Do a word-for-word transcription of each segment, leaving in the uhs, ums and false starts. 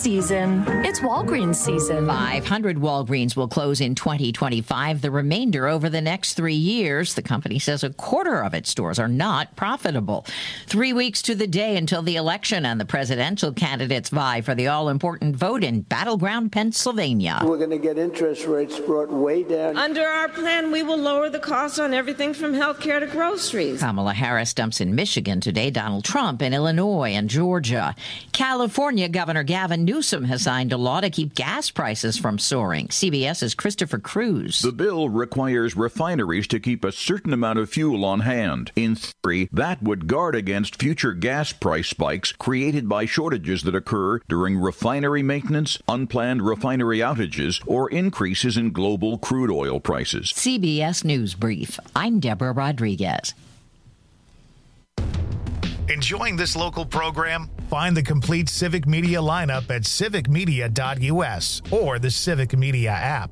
season. It's Walgreens season. five hundred Walgreens will close in twenty twenty-five, the remainder over the next three years. The company says a quarter of its stores are not profitable. Three weeks to the day until the election, and the presidential candidates vie for the all-important vote in battleground Pennsylvania. We're going to get interest rates brought way down. Under our plan, we will lower the cost on everything from health care to groceries. Kamala Harris dumps in Michigan today, Donald Trump in Illinois and Georgia. California Governor Gavin Newsom has signed a law to keep gas prices from soaring. CBS's Christopher Cruz. The bill requires refineries to keep a certain amount of fuel on hand. In theory, that would guard against future gas price spikes created by shortages that occur during refinery maintenance, unplanned refinery outages, or increases in global crude oil prices. C B S News Brief. I'm Deborah Rodriguez. Enjoying this local program? Find the complete Civic Media lineup at civic media dot u s or the Civic Media app.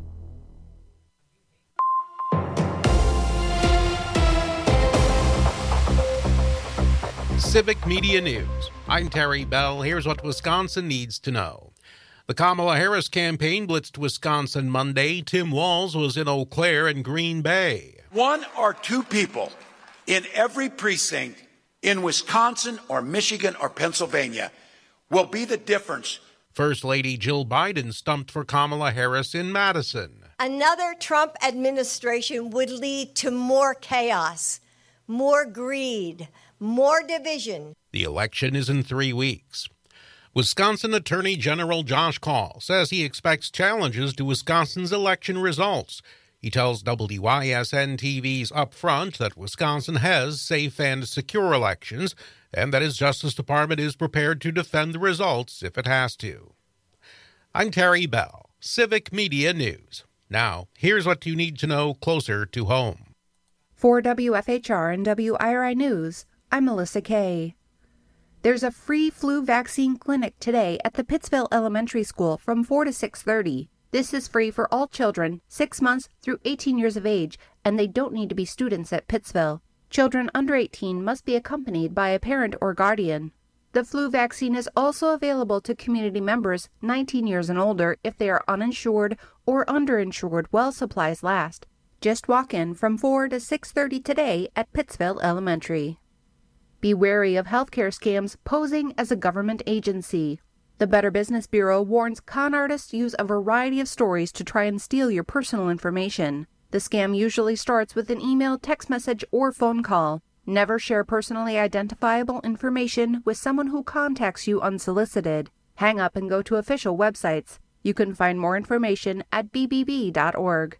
Civic Media News. I'm Terry Bell. Here's what Wisconsin needs to know. The Kamala Harris campaign blitzed Wisconsin Monday. Tim Walz was in Eau Claire and Green Bay. One or two people in every precinct in Wisconsin or Michigan or Pennsylvania will be the difference. First Lady Jill Biden stumped for Kamala Harris in Madison. Another Trump administration would lead to more chaos, more greed, more division. The election is in three weeks. Wisconsin Attorney General Josh Kaul says he expects challenges to Wisconsin's election results. He tells W Y S N T V's Upfront that Wisconsin has safe and secure elections and that his Justice Department is prepared to defend the results if it has to. I'm Terry Bell, Civic Media News. Now, here's what you need to know closer to home. For W F H R and W I R I News, I'm Melissa Kay. There's a free flu vaccine clinic today at the Pittsville Elementary School from four to six thirty. This is free for all children six months through eighteen years of age, and they don't need to be students at Pittsville. Children under eighteen must be accompanied by a parent or guardian. The flu vaccine is also available to community members nineteen years and older if they are uninsured or underinsured while supplies last. Just walk in from four to six thirty today at Pittsville Elementary. Be wary of healthcare scams posing as a government agency. The Better Business Bureau warns con artists use a variety of stories to try and steal your personal information. The scam usually starts with an email, text message, or phone call. Never share personally identifiable information with someone who contacts you unsolicited. Hang up and go to official websites. You can find more information at b b b dot org.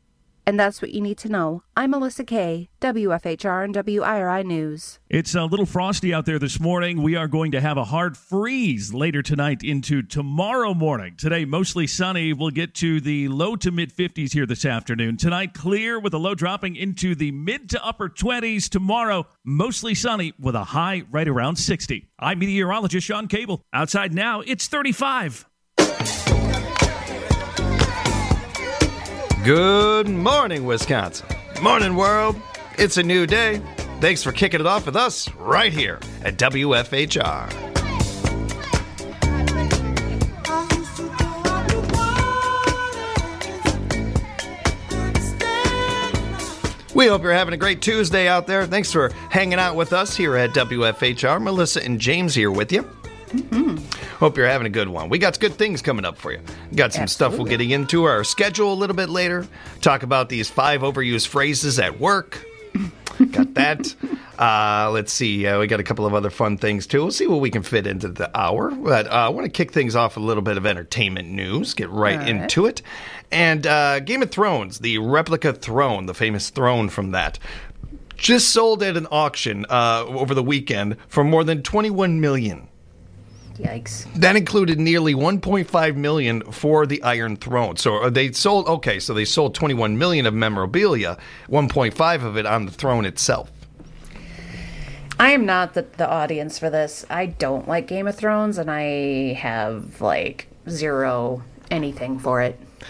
And that's what you need to know. I'm Melissa Kay, W F H R and W I R I News. It's a little frosty out there this morning. We are going to have a hard freeze later tonight into tomorrow morning. Today, mostly sunny. We'll get to the low to mid-fifties here this afternoon. Tonight, clear with a low dropping into the mid to upper twenties. Tomorrow, mostly sunny with a high right around sixty. I'm meteorologist Sean Cable. Outside now, it's thirty-five. Good morning, Wisconsin. Morning, world. It's a new day. Thanks for kicking it off with us right here at W F H R. We hope you're having a great Tuesday out there. Thanks for hanging out with us here at W F H R. Melissa and James here with you. Mm-hmm. Hope you're having a good one. We got good things coming up for you. Got some Absolutely. stuff we'll get into our schedule a little bit later. Talk about these five overused phrases at work. Got that. Uh, let's see. Uh, we got a couple of other fun things, too. We'll see what we can fit into the hour. But uh, I want to kick things off with a little bit of entertainment news. Get right, right. into it. And uh, Game of Thrones, the replica throne, the famous throne from that, just sold at an auction uh, over the weekend for more than twenty-one million dollars. Yikes. That included nearly one point five million dollars for the Iron Throne. So they sold, okay, so they sold twenty-one million dollars of memorabilia, one point five of it on the throne itself. I am not the, the audience for this. I don't like Game of Thrones, and I have, like, zero anything for it.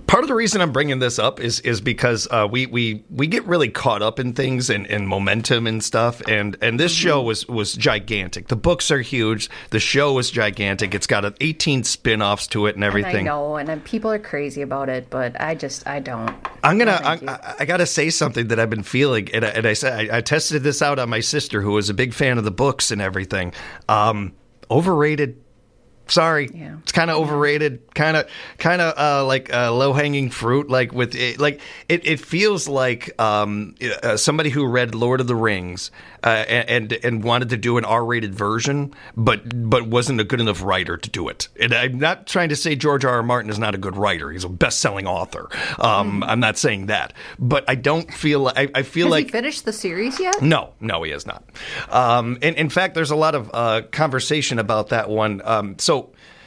Part of the reason I'm bringing this up is is because uh, we, we we get really caught up in things and, and momentum and stuff, and, and this show was, was gigantic. The books are huge. The show was gigantic. It's got eighteen spin-offs to it and everything. And I know, and people are crazy about it, but I just I don't. I'm gonna no, I, I, I gotta say something that I've been feeling, and I, and I said I, I tested this out on my sister, who was a big fan of the books and everything. Um, overrated. Sorry, yeah. It's kind of overrated, kind of, kind of uh, like uh, low-hanging fruit. Like with it, like it, it feels like um, uh, somebody who read Lord of the Rings uh, and and wanted to do an R-rated version, but but wasn't a good enough writer to do it. And I'm not trying to say George R. R. Martin is not a good writer; he's a best-selling author. Um, mm. I'm not saying that, but I don't feel. I, I feel has like he finished the series yet? No, no, he has not. Um, and in fact, there's a lot of uh, conversation about that one. Um, so.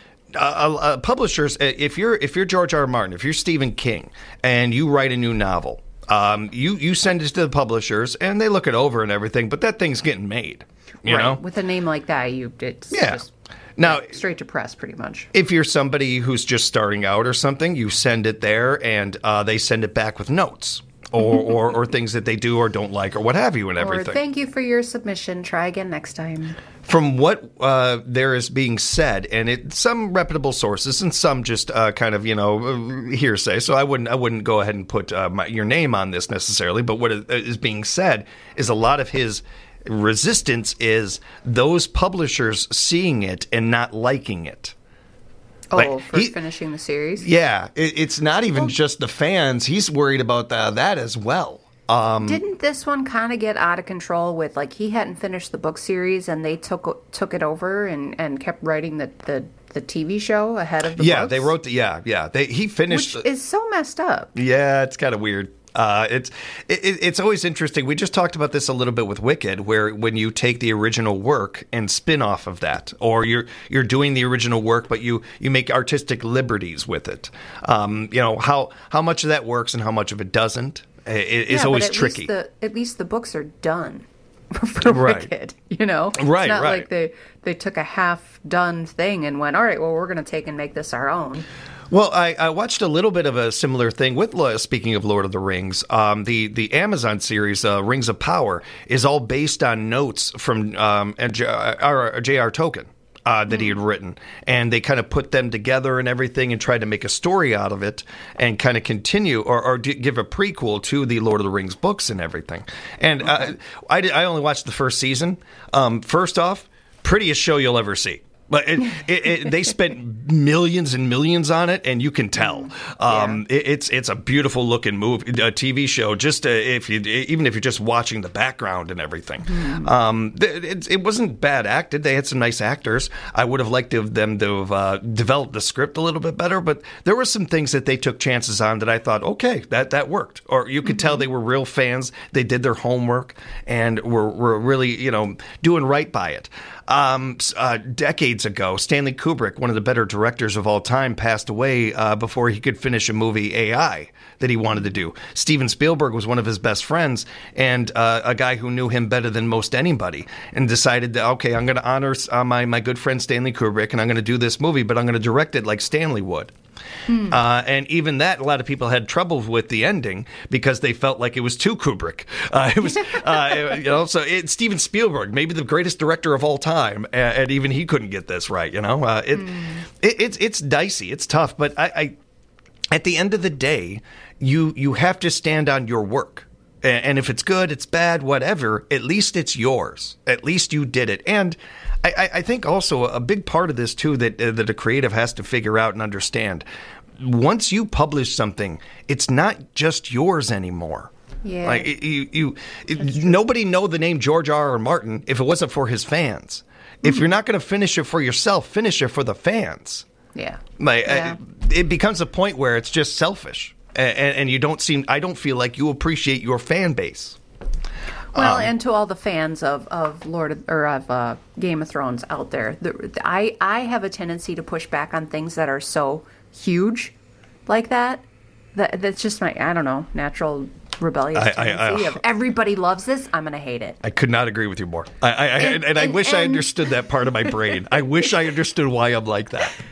Uh, uh, publishers, if you're if you're George R. R. Martin, if you're Stephen King, and you write a new novel, um, you you send it to the publishers, and they look it over and everything. But that thing's getting made, you right. know. With a name like that, you it's yeah. just now straight to press, pretty much. If you're somebody who's just starting out or something, you send it there, and uh, they send it back with notes. Or, or or things that they do or don't like or what have you and everything. Or thank you for your submission. Try again next time. From what uh, there is being said, and it some reputable sources and some just uh, kind of you know hearsay. So I wouldn't I wouldn't go ahead and put uh, my, your name on this necessarily. But what is being said is a lot of his resistance is those publishers seeing it and not liking it. Oh, like, for he, finishing the series? Yeah, it, it's not even well, just the fans. He's worried about the, that as well. Um, didn't this one kind of get out of control with, like, he hadn't finished the book series and they took took it over and, and kept writing the, the, the T V show ahead of the yeah, books? they wrote the, yeah, yeah. They, he finished. Which is so messed up. Yeah, it's kind of weird. Uh, it's it, it's always interesting. We just talked about this a little bit with Wicked, where when you take the original work and spin off of that, or you're you're doing the original work, but you, you make artistic liberties with it. Um, you know how how much of that works and how much of it doesn't. It, it's yeah, always but at tricky. Least the, at least the books are done for right. Wicked. You know, right? It's not right. like they they took a half done thing and went, all right, well, we're going to take and make this our own. Well, I, I watched a little bit of a similar thing with, speaking of Lord of the Rings, um, the, the Amazon series, uh, Rings of Power, is all based on notes from um, J R Tolkien uh, that he had written. And they kind of put them together and everything and tried to make a story out of it and kind of continue or, or give a prequel to the Lord of the Rings books and everything. And okay. uh, I, I only watched the first season. Um, first off, prettiest show you'll ever see. But it, it, it, they spent millions and millions on it, and you can tell. Um, yeah. it, it's it's a beautiful looking movie, a T V show. Just uh, if you even if you're just watching the background and everything, mm. um, it, it wasn't bad acted. They had some nice actors. I would have liked to have them to have uh, developed the script a little bit better, but there were some things that they took chances on that I thought, okay, that that worked. Or you could mm-hmm. tell they were real fans. They did their homework and were were really you know doing right by it. Um, uh, decades ago, Stanley Kubrick, one of the better directors of all time, passed away uh, before he could finish a movie, A I, that he wanted to do. Steven Spielberg was one of his best friends and uh, a guy who knew him better than most anybody and decided that, okay, I'm going to honor uh, my, my good friend Stanley Kubrick and I'm going to do this movie, but I'm going to direct it like Stanley would. Hmm. Uh, and even that, a lot of people had trouble with the ending because they felt like it was too Kubrick. Uh, it was, uh, you know, so it, Steven Spielberg, maybe the greatest director of all time, and, and even he couldn't get this right. You know, uh, it, hmm. it it's it's dicey, it's tough, but I, I, at the end of the day, you you have to stand on your work. And if it's good, it's bad, whatever, at least it's yours. At least you did it. And I, I think also a big part of this, too, that, uh, that a creative has to figure out and understand. Once you publish something, it's not just yours anymore. Yeah. Like you, you, it, nobody know the name George R. R. Martin if it wasn't for his fans. Mm-hmm. If you're not going to finish it for yourself, finish it for the fans. Yeah. Like, yeah. Uh, it becomes a point where it's just selfish. And, and you don't seem, I don't feel like you appreciate your fan base. Well, um, and to all the fans of, of Lord of, or of uh, Game of Thrones out there, the, the, I I have a tendency to push back on things that are so huge, like that. That that's just my I don't know natural rebellious I, tendency I, I, of everybody loves this, I'm gonna hate it. I could not agree with you more. I, I, and, and, and I wish and, I understood that part of my brain. I wish I understood why I'm like that.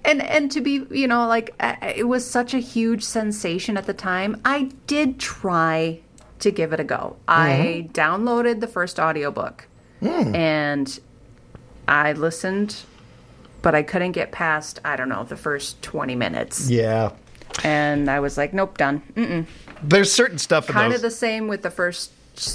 And and to be, you know, like, it was such a huge sensation at the time. I did try to give it a go. Mm-hmm. I downloaded the first audiobook mm. and I listened, but I couldn't get past, I don't know, the first twenty minutes. Yeah. And I was like, nope, done. Mm-mm. There's certain stuff in kind those. of the same with the first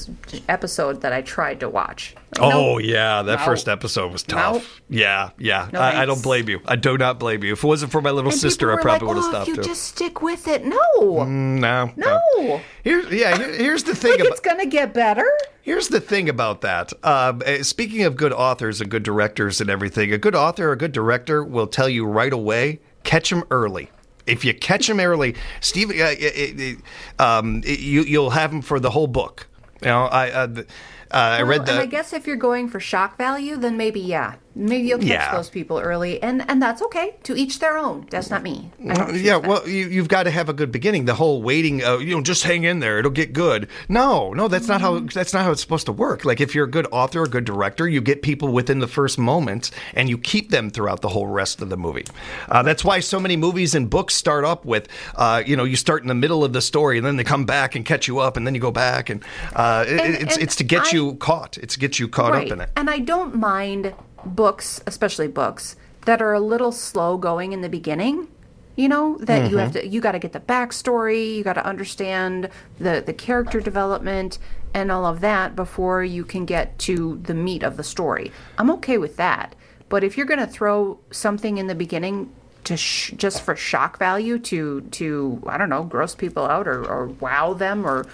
episode that I tried to watch. Oh, nope. yeah. That Nope. first episode was tough. Nope. Yeah, yeah. No I, I thanks. don't blame you. I do not blame you. If it wasn't for my little And sister, people I were probably like, would have oh, stopped if you too. just stick with it. No. Mm, no. No. Here's, yeah, here, here's the thing Like, about it's going to get better. Here's the thing about that. Um, uh, speaking of good authors and good directors and everything, a good author or a good director will tell you right away, catch them early. If you catch them early, Steve, uh, it, it, um, it, you, you'll have them for the whole book. You know, I uh, uh, I Well, read the. And I guess if you're going for shock value, then maybe, yeah. Maybe you'll catch Yeah. those people early. And, and that's okay. To each their own. That's not me. I don't choose Yeah, that. well, you, you've got to have a good beginning. The whole waiting, uh, you know, just hang in there; it'll get good. No, no, that's not how that's not how it's supposed to work. Like if you're a good author, a good director, you get people within the first moment, and you keep them throughout the whole rest of the movie. Uh, that's why so many movies and books start up with, uh, you know, you start in the middle of the story, and then they come back and catch you up, and then you go back, and, uh, it, And- it's and it's to get I- you caught. It's to get you caught right. up in it. And I don't mind books, especially books, that are a little slow going in the beginning. You know, that you have to, you got to get the backstory, you got to understand the, the character development and all of that before you can get to the meat of the story. I'm okay with that. But if you're going to throw something in the beginning to sh- just for shock value to, to, I don't know, gross people out or, or wow them, or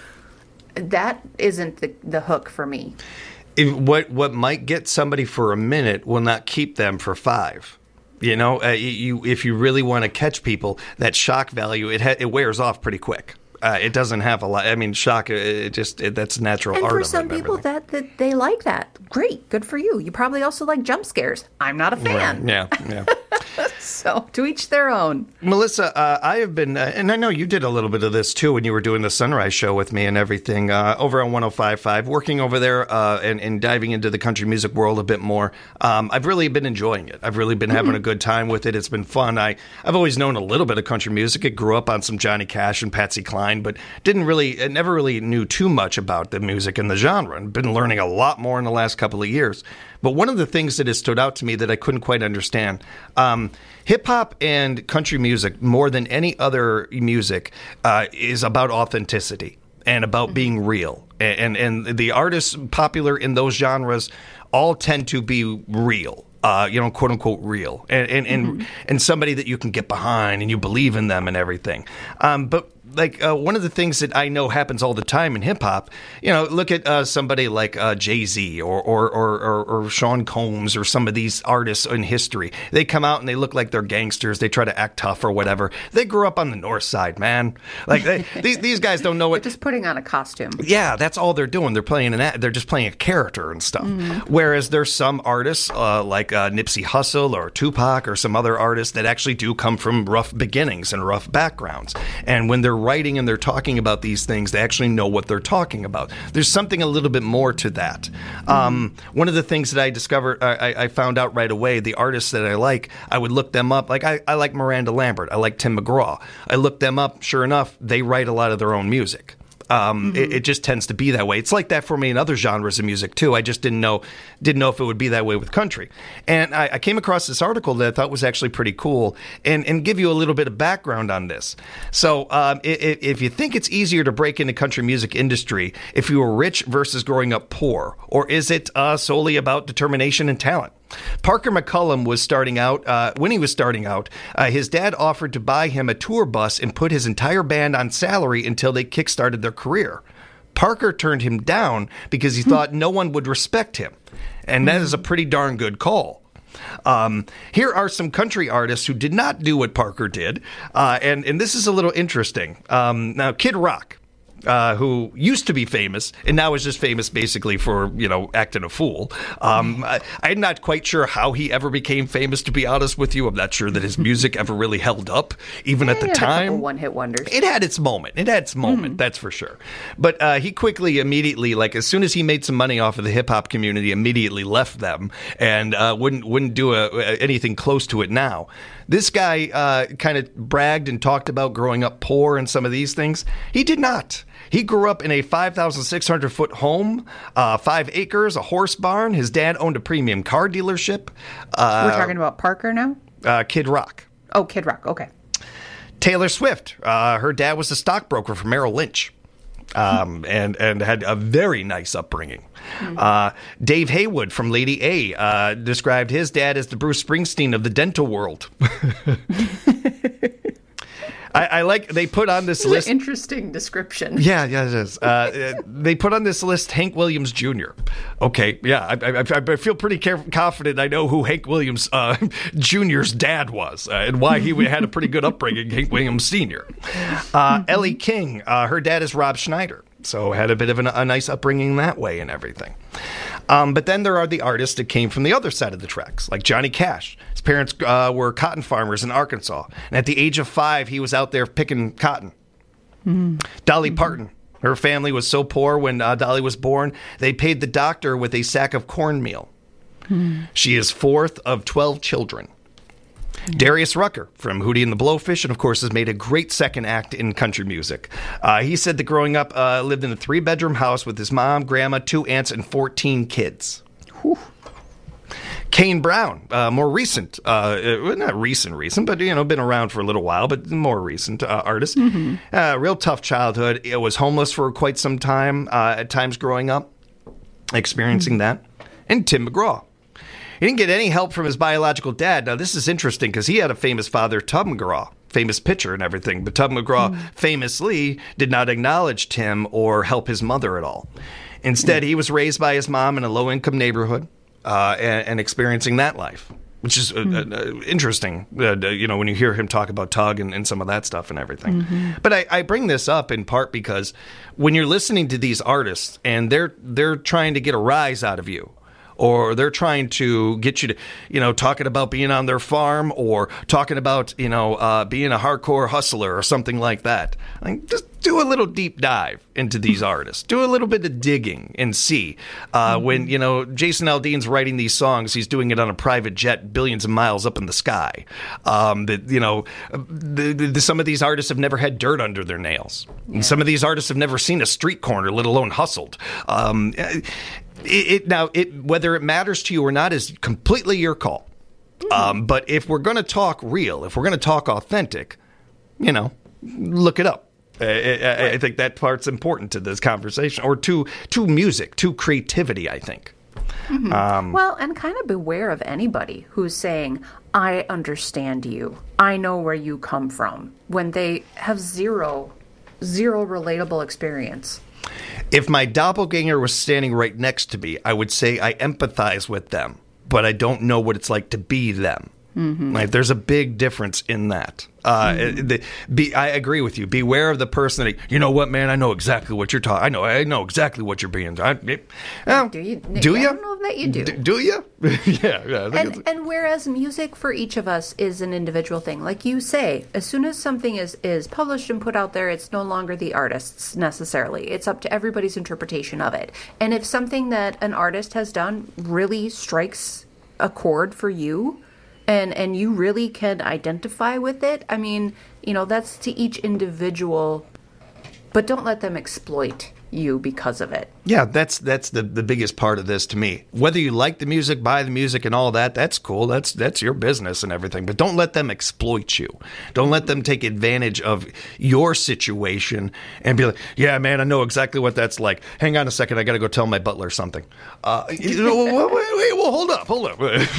that isn't the, the hook for me. If, what what might get somebody for a minute will not keep them for five. You know, uh, you if you really want to catch people, that shock value it ha- it wears off pretty quick. Uh, it doesn't have a lot. I mean, shock. It just it, that's natural And art for of some it and people, everything. that, that they like that. Great, good for you. You probably also like jump scares. I'm not a fan. Yeah, yeah. So to each their own. Melissa, uh, I have been, uh, and I know you did a little bit of this too when you were doing the Sunrise Show with me and everything uh, over on one oh five point five, working over there uh, and, and diving into the country music world a bit more. Um, I've really been enjoying it. I've really been having Mm-hmm. a good time with it. It's been fun. I, I've always known a little bit of country music. I grew up on some Johnny Cash and Patsy Cline, but didn't really, I never really knew too much about the music and the genre, and been learning a lot more in the last couple of years. But one of the things that has stood out to me that I couldn't quite understand, um, hip-hop and country music, more than any other music, uh, is about authenticity and about being real. And, and, and the artists popular in those genres all tend to be real. Uh, you know, quote unquote, real, and and and, mm-hmm. and somebody that you can get behind and you believe in them and everything. Um, but like uh, one of the things that I know happens all the time in hip hop, you know, look at uh, somebody like uh, Jay-Z or or, or or or Sean Combs or some of these artists in history. They come out and they look like they're gangsters. They try to act tough or whatever. They grew up on the North Side, man. Like they, these these guys don't know what. They're just putting on a costume. Yeah, that's all they're doing. They're playing an act. They're just playing a character and stuff. Mm-hmm. Whereas there's some artists uh, like uh, Nipsey Hussle or Tupac or some other artists that actually do come from rough beginnings and rough backgrounds. And when they're writing and they're talking about these things, they actually know what they're talking about. There's something a little bit more to that. Mm-hmm. Um, one of the things that I discovered, I, I found out right away, the artists that I like, I would look them up. Like I, I like Miranda Lambert. I like Tim McGraw. I looked them up. Sure enough, they write a lot of their own music. Um, mm-hmm. it, it just tends to be that way. It's like that for me in other genres of music too. I just didn't know didn't know if it would be that way with country. And I, I came across this article that I thought was actually pretty cool, and and give you a little bit of background on this. So um, if, if you think it's easier to break into country music industry if you were rich versus growing up poor, or is it uh, solely about determination and talent? Parker McCullum was starting out, uh, when he was starting out, uh, his dad offered to buy him a tour bus and put his entire band on salary until they kickstarted their career. Parker turned him down because he thought no one would respect him. And that is a pretty darn good call. Um, here are some country artists who did not do what Parker did. Uh, and, and this is a little interesting. Um, now, Kid Rock. uh, who used to be famous and now is just famous basically for, you know, acting a fool. Um, I, I'm not quite sure how he ever became famous, to be honest with you. I'm not sure that his music ever really held up, even yeah, at the he had time. A couple one-hit wonders. It had its moment. It had its moment, mm-hmm. that's for sure. But uh, he quickly, immediately, like as soon as he made some money off of the hip-hop community, immediately left them and uh, wouldn't wouldn't do a, anything close to it now. This guy uh, kind of bragged and talked about growing up poor and some of these things. He did not. He grew up in a five thousand six hundred foot home, uh, five acres, a horse barn. His dad owned a premium car dealership. Uh, We're talking about Parker now? Uh, Kid Rock. Oh, Kid Rock. Okay. Taylor Swift. Uh, her dad was a stockbroker for Merrill Lynch. Um, and, and had a very nice upbringing. Mm-hmm. Uh, Dave Haywood from Lady A uh, described his dad as the Bruce Springsteen of the dental world. I, I like they put on this list. An interesting description. Yeah, yeah, it is. Uh, they put on this list Hank Williams Junior Okay, yeah, I, I, I feel pretty caref- confident I know who Hank Williams uh, Junior's dad was uh, and why he had a pretty good upbringing, Hank Williams Senior Uh, mm-hmm. Ellie King, uh, her dad is Rob Schneider, so had a bit of an, a nice upbringing that way and everything. Um, but then there are the artists that came from the other side of the tracks, like Johnny Cash. His parents uh, were cotton farmers in Arkansas, and at the age of five, he was out there picking cotton. Mm-hmm. Dolly mm-hmm. Parton. Her family was so poor when uh, Dolly was born, they paid the doctor with a sack of cornmeal. Mm-hmm. She is fourth of twelve children. Mm-hmm. Darius Rucker from Hootie and the Blowfish, and of course has made a great second act in country music. Uh, he said that growing up, uh, lived in a three-bedroom house with his mom, grandma, two aunts, and fourteen kids. Whew. Kane Brown, uh, more recent, uh, not recent, recent, but, you know, been around for a little while, but more recent uh, artist. Mm-hmm. Uh, real tough childhood. It was homeless for quite some time, uh, at times growing up, experiencing mm-hmm. that. And Tim McGraw. He didn't get any help from his biological dad. Now, this is interesting because he had a famous father, Tub McGraw, famous pitcher and everything. But Tub McGraw mm-hmm. famously did not acknowledge Tim or help his mother at all. Instead, mm-hmm. he was raised by his mom in a low-income neighborhood. Uh, and, and experiencing that life, which is uh, mm-hmm. uh, interesting, uh, you know, when you hear him talk about Tug and, and some of that stuff and everything. Mm-hmm. But I, I bring this up in part because when you're listening to these artists and they're they're trying to get a rise out of you, or they're trying to get you to, you know, talking about being on their farm or talking about, you know, uh, being a hardcore hustler or something like that. Like, just do a little deep dive into these artists. Do a little bit of digging and see. Uh, mm-hmm. When, you know, Jason Aldean's writing these songs, he's doing it on a private jet billions of miles up in the sky. Um, that, you know, the, the, some of these artists have never had dirt under their nails. Yeah. And some of these artists have never seen a street corner, let alone hustled. Um It, it now it whether it matters to you or not is completely your call. Mm-hmm. Um, but if we're going to talk real, if we're going to talk authentic, you know, look it up. I, I, I think that part's important to this conversation, or to to music, to creativity, I think. Mm-hmm. Um, well, and kind of beware of anybody who's saying, "I understand you. I know where you come from," when they have zero, zero relatable experience. If my doppelganger was standing right next to me, I would say I empathize with them, but I don't know what it's like to be them. Mm-hmm. Like, there's a big difference in that. Uh, mm-hmm. the, be, I agree with you. Beware of the person that, you know what, man, I know exactly what you're talking. I know, I know exactly what you're being. I, it, well, do you? Do you? I don't know that you do. D- do you? yeah. yeah I and, and whereas music for each of us is an individual thing, like you say, as soon as something is, is published and put out there, it's no longer the artist's necessarily. It's up to everybody's interpretation of it. And if something that an artist has done really strikes a chord for you, And and you really can identify with it, I mean, you know, that's to each individual, but don't let them exploit you because of it. Yeah, that's that's the, the biggest part of this to me. Whether you like the music, buy the music and all that, that's cool. That's that's your business and everything. But don't let them exploit you. Don't let them take advantage of your situation and be like, yeah, man, I know exactly what that's like. Hang on a second, I got to go tell my butler something. Uh, wait, wait, wait, well, hold up, hold up.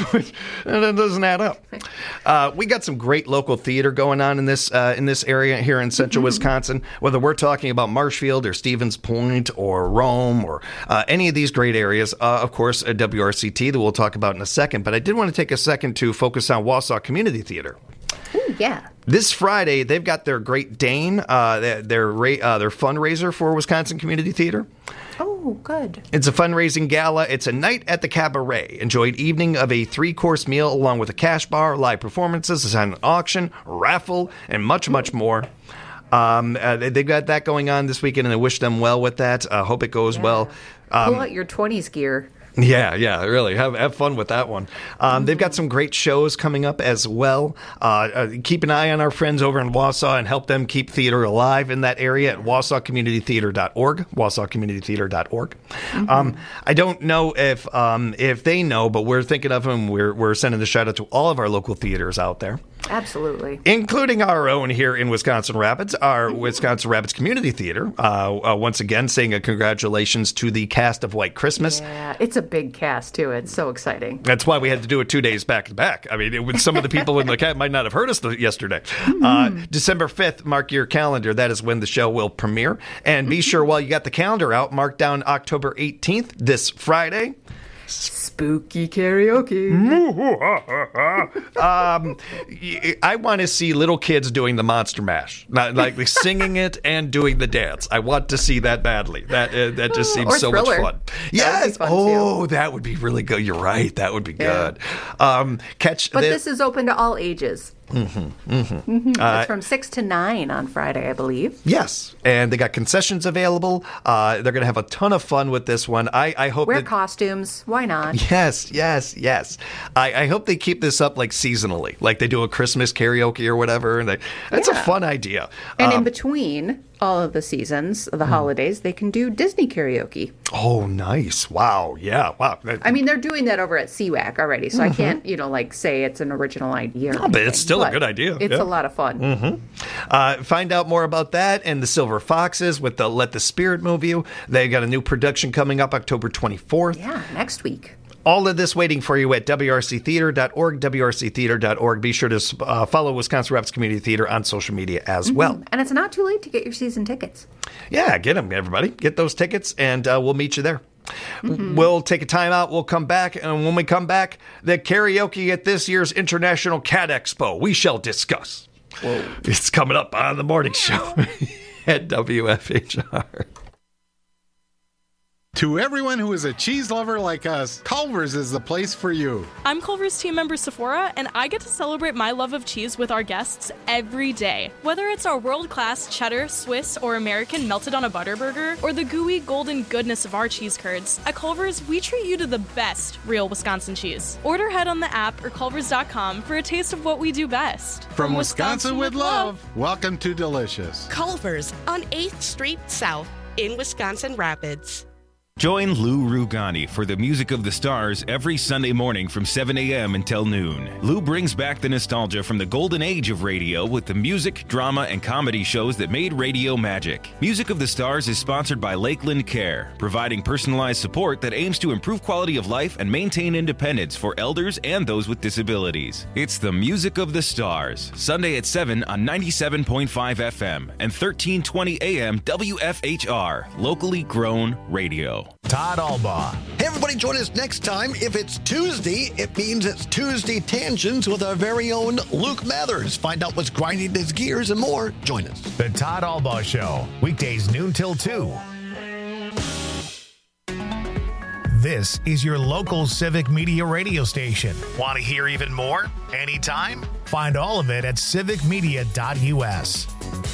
That doesn't add up. Uh, we got some great local theater going on in this uh, in this area here in central mm-hmm. Wisconsin. Whether we're talking about Marshfield or Stevens Point or Rome or uh, any of these great areas, uh, of course, at W R C T that we'll talk about in a second. But I did want to take a second to focus on Wausau Community Theater. Ooh, yeah. This Friday, they've got their Great Dane, uh, their their, ra- uh, their fundraiser for Wisconsin Community Theater. Oh, good. It's a fundraising gala. It's a night at the Cabaret. Enjoy an evening of a three-course meal along with a cash bar, live performances, a silent auction, raffle, and much, much more. Um, uh, they've got that going on this weekend, and I wish them well with that. I uh, hope it goes yeah. well. Um, Pull out your twenties gear. Yeah, yeah, really. Have have fun with that one. Um, they've got some great shows coming up as well. Uh, uh, keep an eye on our friends over in Wausau and help them keep theater alive in that area at wausau community theater dot org, wausau community theater dot org. Mm-hmm. Um, I don't know if um, if they know, but we're thinking of them. We're, we're sending the shout out to all of our local theaters out there. Absolutely. Including our own here in Wisconsin Rapids, our mm-hmm. Wisconsin Rapids Community Theater. Uh, uh, once again, saying a congratulations to the cast of White Christmas. Yeah, it's a big cast, too. It's so exciting. That's why we had to do it two days back to back. I mean, it, some of the people in the cast might not have heard us the, yesterday. Mm-hmm. Uh, December fifth, mark your calendar. That is when the show will premiere. And be mm-hmm. sure while you got the calendar out, mark down October eighteenth, this Friday. Spooky karaoke. um, I want to see little kids doing the Monster Mash, not like singing it and doing the dance. I want to see that badly. That uh, that just seems or so Thriller. much fun. Yes. Fun oh, too. That would be really good. You're right. That would be yeah. good. Um, catch. But the- this is open to all ages. Mm-hmm, mm-hmm. Mm-hmm. Uh, it's from six to nine on Friday, I believe. Yes, and they got concessions available. Uh, they're going to have a ton of fun with this one. I, I hope wear that, costumes. Why not? Yes, yes, yes. I, I hope they keep this up like seasonally, like they do a Christmas karaoke or whatever. And they, that's yeah. a fun idea. And um, in between all of the seasons, the holidays, they can do Disney karaoke. Oh, nice! Wow, yeah, wow. I mean, they're doing that over at C WAC already, so mm-hmm. I can't, you know, like say it's an original idea. No, but it's still but a good idea. It's yeah. a lot of fun. Mm-hmm. Uh, find out more about that and the Silver Foxes with the Let the Spirit Move You. They got a new production coming up October twenty-fourth. Yeah, next week. All of this waiting for you at w r c theater dot org, w r c theater dot org. Be sure to uh, follow Wisconsin Rapids Community Theater on social media as mm-hmm. well. And it's not too late to get your season tickets. Yeah, get them, everybody. Get those tickets, and uh, we'll meet you there. Mm-hmm. We'll take a time out. We'll come back. And when we come back, the karaoke at this year's International Cat Expo. We shall discuss. Whoa. It's coming up on the morning show at W F H R. To everyone who is a cheese lover like us, Culver's is the place for you. I'm Culver's team member Sephora, and I get to celebrate my love of cheese with our guests every day. Whether it's our world-class cheddar, Swiss, or American melted on a butter burger, or the gooey golden goodness of our cheese curds, at Culver's, we treat you to the best real Wisconsin cheese. Order ahead on the app or culvers dot com for a taste of what we do best. From, From Wisconsin, Wisconsin with love, love, welcome to Delicious. Culver's on eighth Street South in Wisconsin Rapids. Join Lou Rugani for the Music of the Stars every Sunday morning from seven a.m. until noon. Lou brings back the nostalgia from the golden age of radio with the music, drama, and comedy shows that made radio magic. Music of the Stars is sponsored by Lakeland Care, providing personalized support that aims to improve quality of life and maintain independence for elders and those with disabilities. It's the Music of the Stars, Sunday at seven on ninety-seven point five F M and thirteen twenty A M W F H R, locally grown radio. Todd Albaugh. Hey, everybody, join us next time. If it's Tuesday, it means it's Tuesday Tangents with our very own Luke Mathers. Find out what's grinding his gears and more. Join us. The Todd Albaugh Show, weekdays noon till two. This is your local civic media radio station. Want to hear even more? Anytime? Find all of it at civic media dot u s.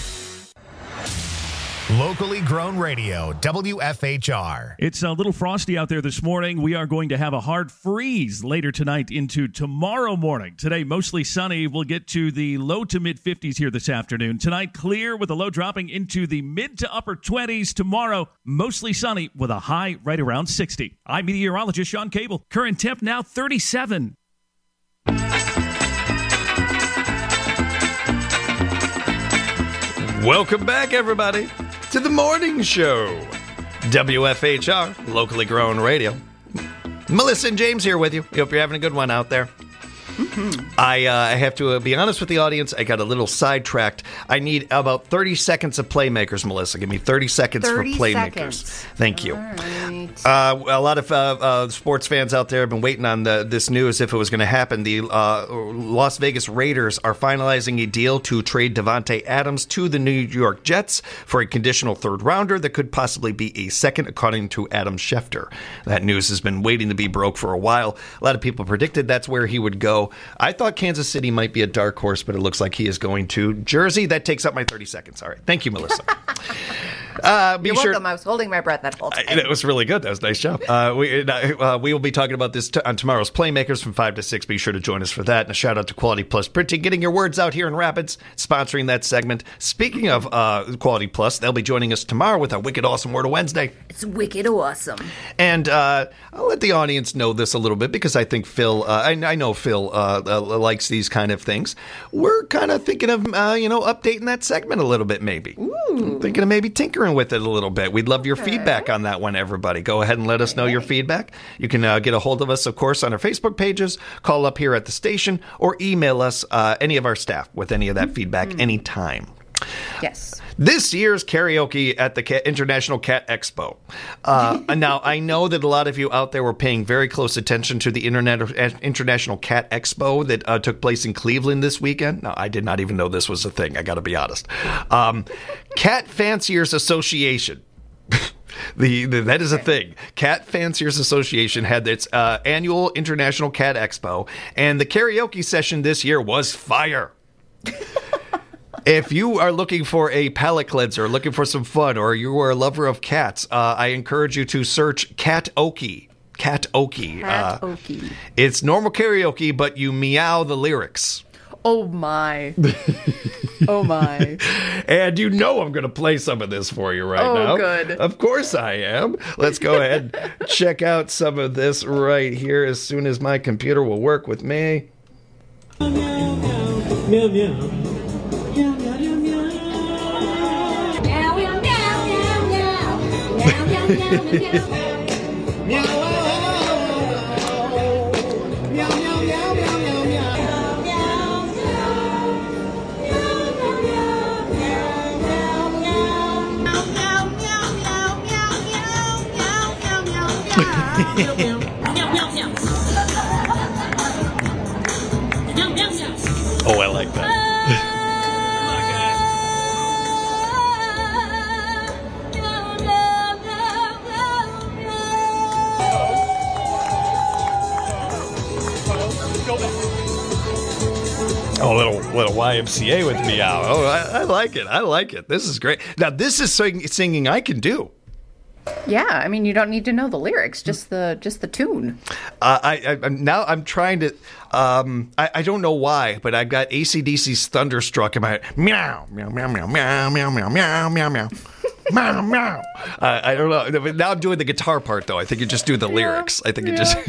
Locally grown radio, W F H R. It's a little frosty out there this morning. We are going to have a hard freeze later tonight into tomorrow morning. Today, mostly sunny. We'll get to the low to mid fifties here this afternoon. Tonight, clear with a low dropping into the mid to upper twenties. Tomorrow, mostly sunny with a high right around sixty. I'm meteorologist Sean Cable. Current temp now thirty-seven. Welcome back, everybody, to the morning show. W F H R, locally grown radio. Melissa and James here with you. Hope you're having a good one out there. Mm-hmm. I, uh, I have to uh, be honest with the audience. I got a little sidetracked. I need about thirty seconds of Playmakers, Melissa. Give me thirty seconds thirty for Playmakers. Seconds. Thank you. Right. Uh, a lot of uh, uh, sports fans out there have been waiting on the, this news if it was going to happen. The uh, Las Vegas Raiders are finalizing a deal to trade Davante Adams to the New York Jets for a conditional third rounder that could possibly be a second, according to Adam Schefter. That news has been waiting to be broke for a while. A lot of people predicted that's where he would go. I thought Kansas City might be a dark horse, but it looks like he is going to Jersey. That takes up my thirty seconds. All right. Thank you, Melissa. Uh, be You're sure, welcome. I was holding my breath that whole time. That was really good. That was a nice job. Uh, we uh, we will be talking about this t- on tomorrow's Playmakers from five to six. Be sure to join us for that. And a shout out to Quality Plus Printing, getting your words out here in Rapids, sponsoring that segment. Speaking of uh, Quality Plus, they'll be joining us tomorrow with our Wicked Awesome Word of Wednesday. It's wicked awesome. And uh, I'll let the audience know this a little bit because I think Phil, uh, I, I know Phil uh, uh, likes these kind of things. We're kind of thinking of, uh, you know, updating that segment a little bit maybe. Ooh. Thinking of maybe tinkering with it a little bit. We'd love your okay. feedback on that one, everybody. Go ahead and let us know your feedback. You can uh, get a hold of us, of course, on our Facebook pages, call up here at the station, or email us, uh, any of our staff, with any of that mm-hmm. feedback anytime. Yes. This year's karaoke at the Cat- International Cat Expo. Uh, now, I know that a lot of you out there were paying very close attention to the Internet- International Cat Expo that uh, took place in Cleveland this weekend. No, I did not even know this was a thing. I got to be honest. Um, Cat Fanciers Association. The, the that is a thing. Cat Fanciers Association had its uh, annual International Cat Expo, and the karaoke session this year was fire. If you are looking for a palate cleanser, looking for some fun, or you are a lover of cats, uh, I encourage you to search Cat-okie. Cat-okie. Cat-okie. Uh, it's normal karaoke, but you meow the lyrics. Oh, my. Oh, my. And you know I'm going to play some of this for you right oh, now. Oh, good. Of course I am. Let's go ahead and check out some of this right here as soon as my computer will work with me. Meow, meow, meow. Oh, I like that. Oh, little little Y M C A with meow. Oh, I, I like it. I like it. This is great. Now, this is sing, singing I can do. Yeah, I mean, you don't need to know the lyrics, just the just the tune. Uh, I, I now I'm trying to. Um, I, I don't know why, but I've got A C D C's Thunderstruck in my head. Meow, meow, meow, meow, meow, meow, meow, meow, meow, meow. Meow, meow. Uh, I don't know. Now I'm doing the guitar part, though. I think you just do the lyrics. I think you just.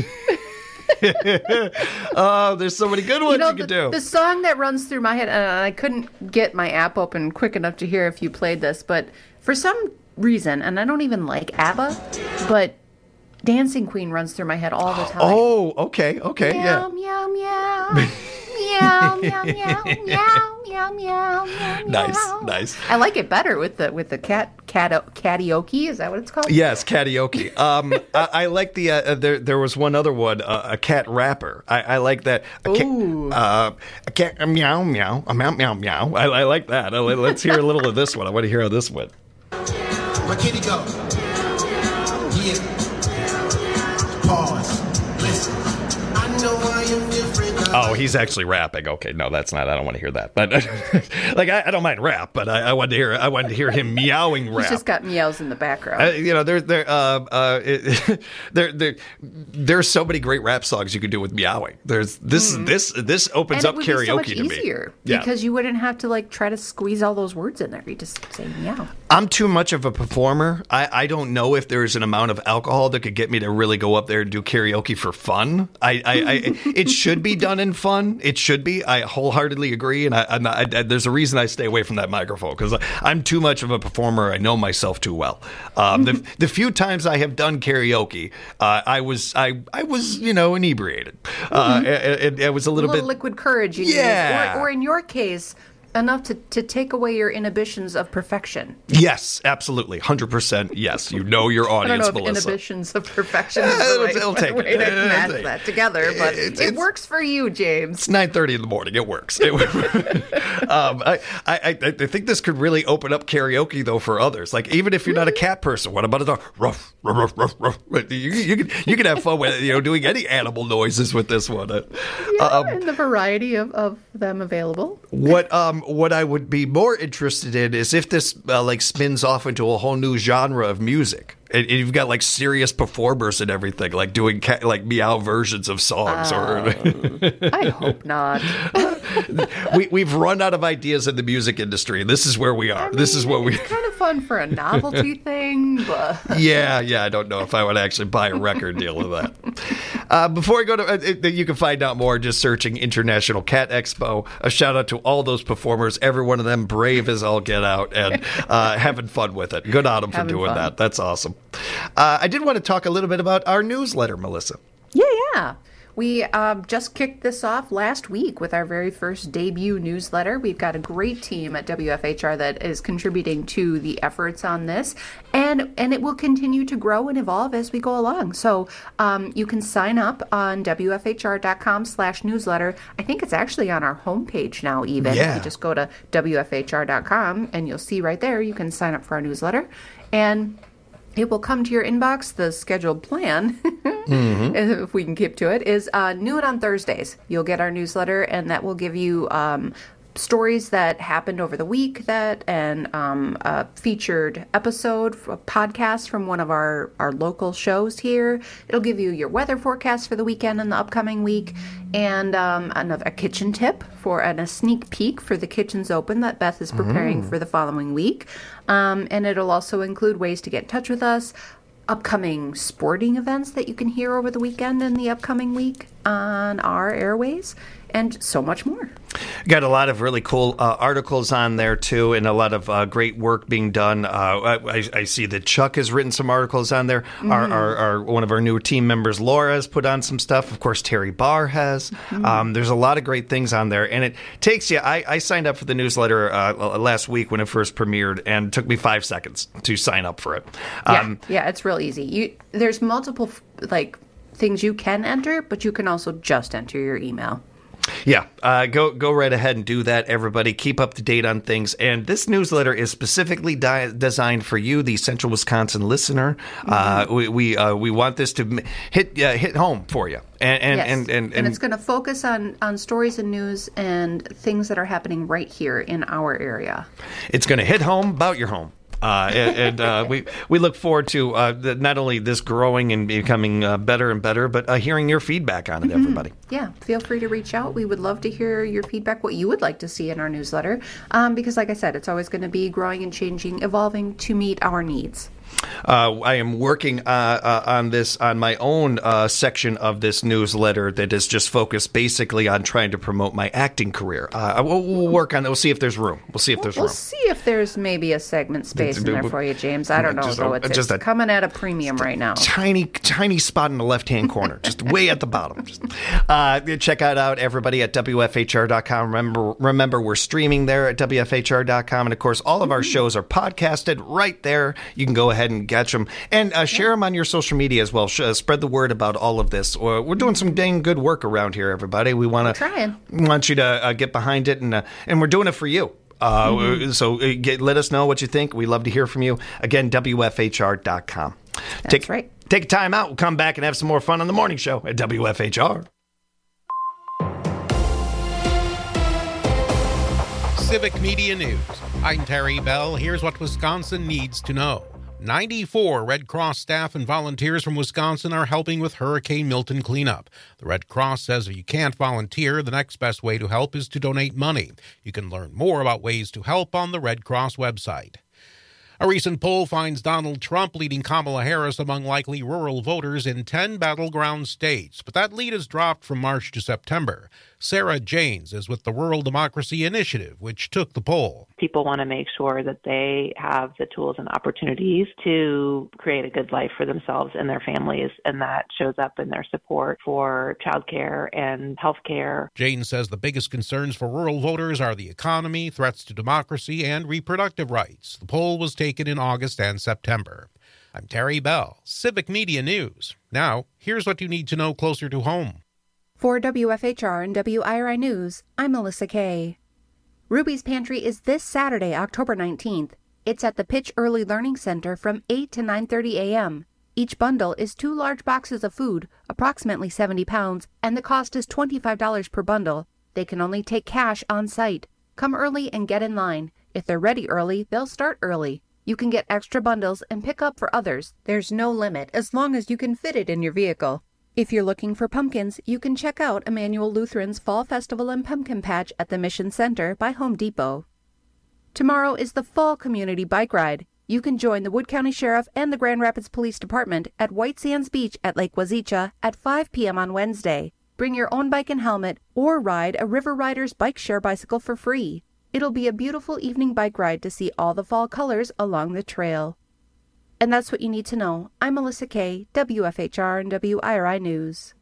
Oh, there's so many good ones you, know, you can the, do. The song that runs through my head, and I couldn't get my app open quick enough to hear if you played this, but for some reason, and I don't even like ABBA, but Dancing Queen runs through my head all the time. Oh, okay, okay, meow, yeah. Meow, meow, meow. Meow, meow, meow, meow, meow, meow, meow. Nice, nice. I like it better with the with the cat cat karaoke. Is that what it's called? Yes, karaoke. Um, I, I like the uh, there. There was one other one, uh, a cat rapper. I, I like that. A cat, Ooh. Uh, a cat a meow meow a meow meow meow. I, I like that. Uh, let's hear a little of this one. I want to hear how this went. Where kitty go? Yeah. Pause. Listen. I know I am different. Oh, he's actually rapping. Okay, no, that's not. I don't want to hear that. But like, I, I don't mind rap, but I, I wanted to hear. I wanted to hear him meowing rap. He's just got meows in the background. Uh, you know, there, there, uh, uh, it, there, there, there's so many great rap songs you could do with meowing. There's this, mm. this, this opens and up it would karaoke be so much to me. Easier yeah. because you wouldn't have to like try to squeeze all those words in there. You just say meow. I'm too much of a performer. I, I don't know if there's an amount of alcohol that could get me to really go up there and do karaoke for fun. I, I, I it should be done and fun. It should be. I wholeheartedly agree. And I, I'm not, I, there's a reason I stay away from that microphone, because I'm too much of a performer. I know myself too well. Um, the, the few times I have done karaoke, uh, I was, I, I was, you know, inebriated. Uh, it, it, it was a little, a little bit. liquid courage. You Yeah. Or, or in your case, enough to, to take away your inhibitions of perfection. Yes, absolutely. one hundred percent yes. You know your I don't audience, know if Melissa. inhibitions of perfection is Eh, the it'll- right it'll take way it. to It'll match take that together, but It's- it it's- works for you, James. It's nine thirty in the morning. It works. It works. um, I, I, I think this could really open up karaoke, though, for others. Like, even if you're not a cat person, what about a dog? Ruff, ruff, ruff, ruff, ruff. You, you, can, you can have fun with, you know, doing any animal noises with this one. Uh, Yeah, um, and the variety of, of them available. What um what I would be more interested in is if this uh, like spins off into a whole new genre of music. And and you've got like serious performers and everything, like doing ca- like meow versions of songs. Uh, I hope not. or we we've run out of ideas in the music industry, and this is where we are. I mean, this is what we. It's kind of fun for a novelty thing, but Yeah, yeah. I don't know if I would actually buy a record deal with that. Uh, before we go to, uh, you can find out more just searching International Cat Expo. A shout out to all those performers, every one of them brave as all get out and uh, having fun with it. Good on them for Having doing fun. that. That's awesome. Uh, I did want to talk a little bit about our newsletter, Melissa. yeah, yeah. We um, just kicked this off last week with our very first debut newsletter. We've got a great team at W F H R that is contributing to the efforts on this, and and it will continue to grow and evolve as we go along. So um, you can sign up on W F H R dot com slash newsletter. I think it's actually on our homepage now even. Yeah. You just go to W F H R dot com and you'll see right there you can sign up for our newsletter. And it will come to your inbox. The scheduled plan, if we can keep to it, is uh, noon on Thursdays. You'll get our newsletter, and that will give you um, stories that happened over the week that and um, a featured episode, a podcast from one of our, our local shows here. It'll give you your weather forecast for the weekend and the upcoming week, and um, another, a kitchen tip for and a sneak peek for the Kitchens Open that Beth is preparing Mm. for the following week. Um, and it'll also include ways to get in touch with us, upcoming sporting events that you can hear over the weekend and the upcoming week on our airways, and so much more. Got a lot of really cool uh, articles on there, too, and a lot of uh, great work being done. Uh, I, I see that Chuck has written some articles on there. Mm-hmm. Our, our, our One of our newer team members, Laura, has put on some stuff. Of course, Terry Barr has. Mm-hmm. Um, there's a lot of great things on there. And it takes you, I, I signed up for the newsletter uh, last week when it first premiered, and it took me five seconds to sign up for it. Um, yeah, yeah, it's real easy. You There's multiple, like, things you can enter, but you can also just enter your email. Yeah, uh, go go right ahead and do that, everybody. Keep up to date on things. And this newsletter is specifically di- designed for you, the Central Wisconsin listener. Mm-hmm. Uh, we we, uh, we want this to hit uh, hit home for you. And and, yes. and, and, and, and it's going to focus on, on stories and news and things that are happening right here in our area. It's going to hit home about your home. Uh, and and uh, we we look forward to uh, the, not only this growing and becoming uh, better and better, but uh, hearing your feedback on it, Mm-hmm. everybody. Yeah, feel free to reach out. We would love to hear your feedback, what you would like to see in our newsletter, um, because like I said, it's always going to be growing and changing, evolving to meet our needs. Uh, I am working uh, uh, on this on my own uh, section of this newsletter that is just focused basically on trying to promote my acting career. Uh, we'll, we'll work on it. We'll see if there's room. We'll see if there's We'll room. see if there's maybe a segment space in there for you, James. I don't know, Just a- though. It's, just it's a- coming at a premium right now. Tiny, tiny spot in the left-hand corner, just way at the bottom. Just, uh, check it out, everybody, at W F H R dot com. Remember, remember, we're streaming there at W F H R dot com, and of course, all of our shows are podcasted right there. You can go ahead and catch them, and uh, share them on your social media as well. Sh- uh, spread the word about all of this. Uh, we're doing some dang good work around here, everybody. We want to trying. want you to uh, get behind it, and uh, and we're doing it for you. Uh, Mm-hmm. So uh, get, let us know what you think. We love to hear from you. Again, W F H R dot com. That's take, right. Take time out. We'll come back and have some more fun on the morning show at W F H R. Civic Media News. I'm Terry Bell. Here's what Wisconsin needs to know. ninety-four Red Cross staff and volunteers from Wisconsin are helping with Hurricane Milton cleanup. The Red Cross says if you can't volunteer, the next best way to help is to donate money. You can learn more about ways to help on the Red Cross website. A recent poll finds Donald Trump leading Kamala Harris among likely rural voters in ten battleground states, but that lead has dropped from March to September. Sarah Janes is with the Rural Democracy Initiative, which took the poll. People want to make sure that they have the tools and opportunities to create a good life for themselves and their families, and that shows up in their support for childcare and health care. Janes says the biggest concerns for rural voters are the economy, threats to democracy, and reproductive rights. The poll was taken in August and September. I'm Terry Bell, Civic Media News. Now, here's what you need to know closer to home. For W F H R and W I R I News, I'm Melissa Kay. Ruby's Pantry is this Saturday, October nineteenth. It's at the Pitch Early Learning Center from eight to nine thirty a.m. Each bundle is two large boxes of food, approximately seventy pounds, and the cost is twenty-five dollars per bundle. They can only take cash on site. Come early and get in line. If they're ready early, they'll start early. You can get extra bundles and pick up for others. There's no limit as long as you can fit it in your vehicle. If you're looking for pumpkins, you can check out Emmanuel Lutheran's Fall Festival and Pumpkin Patch at the Mission Center by Home Depot. Tomorrow is the Fall Community Bike Ride. You can join the Wood County Sheriff and the Grand Rapids Police Department at White Sands Beach at Lake Wazicha at five p.m. on Wednesday. Bring your own bike and helmet or ride a River Riders bike share bicycle for free. It'll be a beautiful evening bike ride to see all the fall colors along the trail. And that's what you need to know. I'm Melissa Kay, W F H R and W I R I News.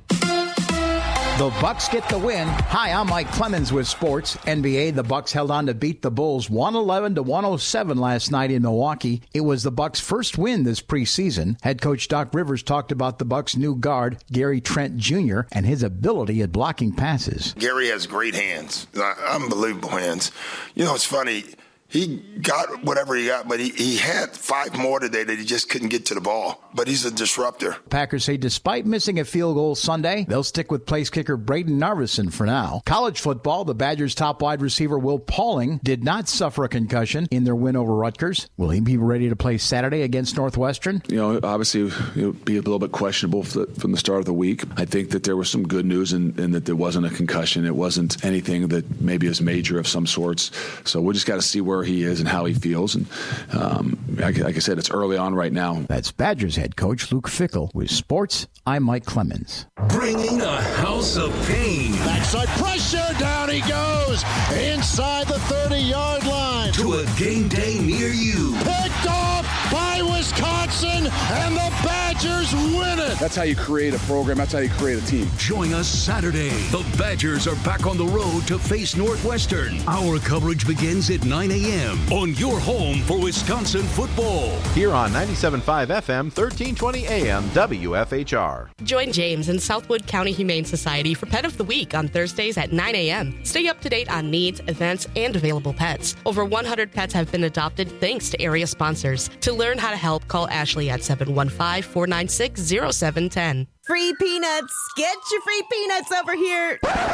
The Bucks get the win. Hi, I'm Mike Clemens with sports. N B A, the Bucks held on to beat the Bulls one eleven to one oh seven last night in Milwaukee. It was the Bucks' first win this preseason. Head coach Doc Rivers talked about the Bucks' new guard, Gary Trent Junior, and his ability at blocking passes. Gary has great hands, unbelievable hands. You know, it's funny. He got whatever he got, but he, he had five more today that he just couldn't get to the ball. But he's a disruptor. Packers say despite missing a field goal Sunday, they'll stick with place kicker Braden Narveson for now. College football, the Badgers' top wide receiver Will Pauling did not suffer a concussion in their win over Rutgers. Will he be ready to play Saturday against Northwestern? You know, obviously it would be a little bit questionable from the start of the week. I think that there was some good news in, in that there wasn't a concussion. It wasn't anything that maybe is major of some sorts. So we just got to see where he is and how he feels. And um, like, like I said, it's early on right now. That's Badgers head coach Luke Fickell with sports. I'm Mike Clemens. Bringing a house of pain. Backside pressure, down he goes inside the thirty-yard line to a game day near you. Picked off by Wisconsin, and the Badgers win it. That's how you create a program. That's how you create a team. Join us Saturday. The Badgers are back on the road to face Northwestern. Our coverage begins at nine a.m. on your home for Wisconsin football. Here on ninety-seven point five F M, thirteen twenty A M, W F H R. Join James and Southwood County Humane Society for Pet of the Week on Thursdays at nine a.m. Stay up to date on needs, events, and available pets. Over one hundred pets have been adopted thanks to area sponsors. To learn how to help, call Ashley at seven one five, four nine six, zero seven one zero. Free peanuts. Get your free peanuts over here.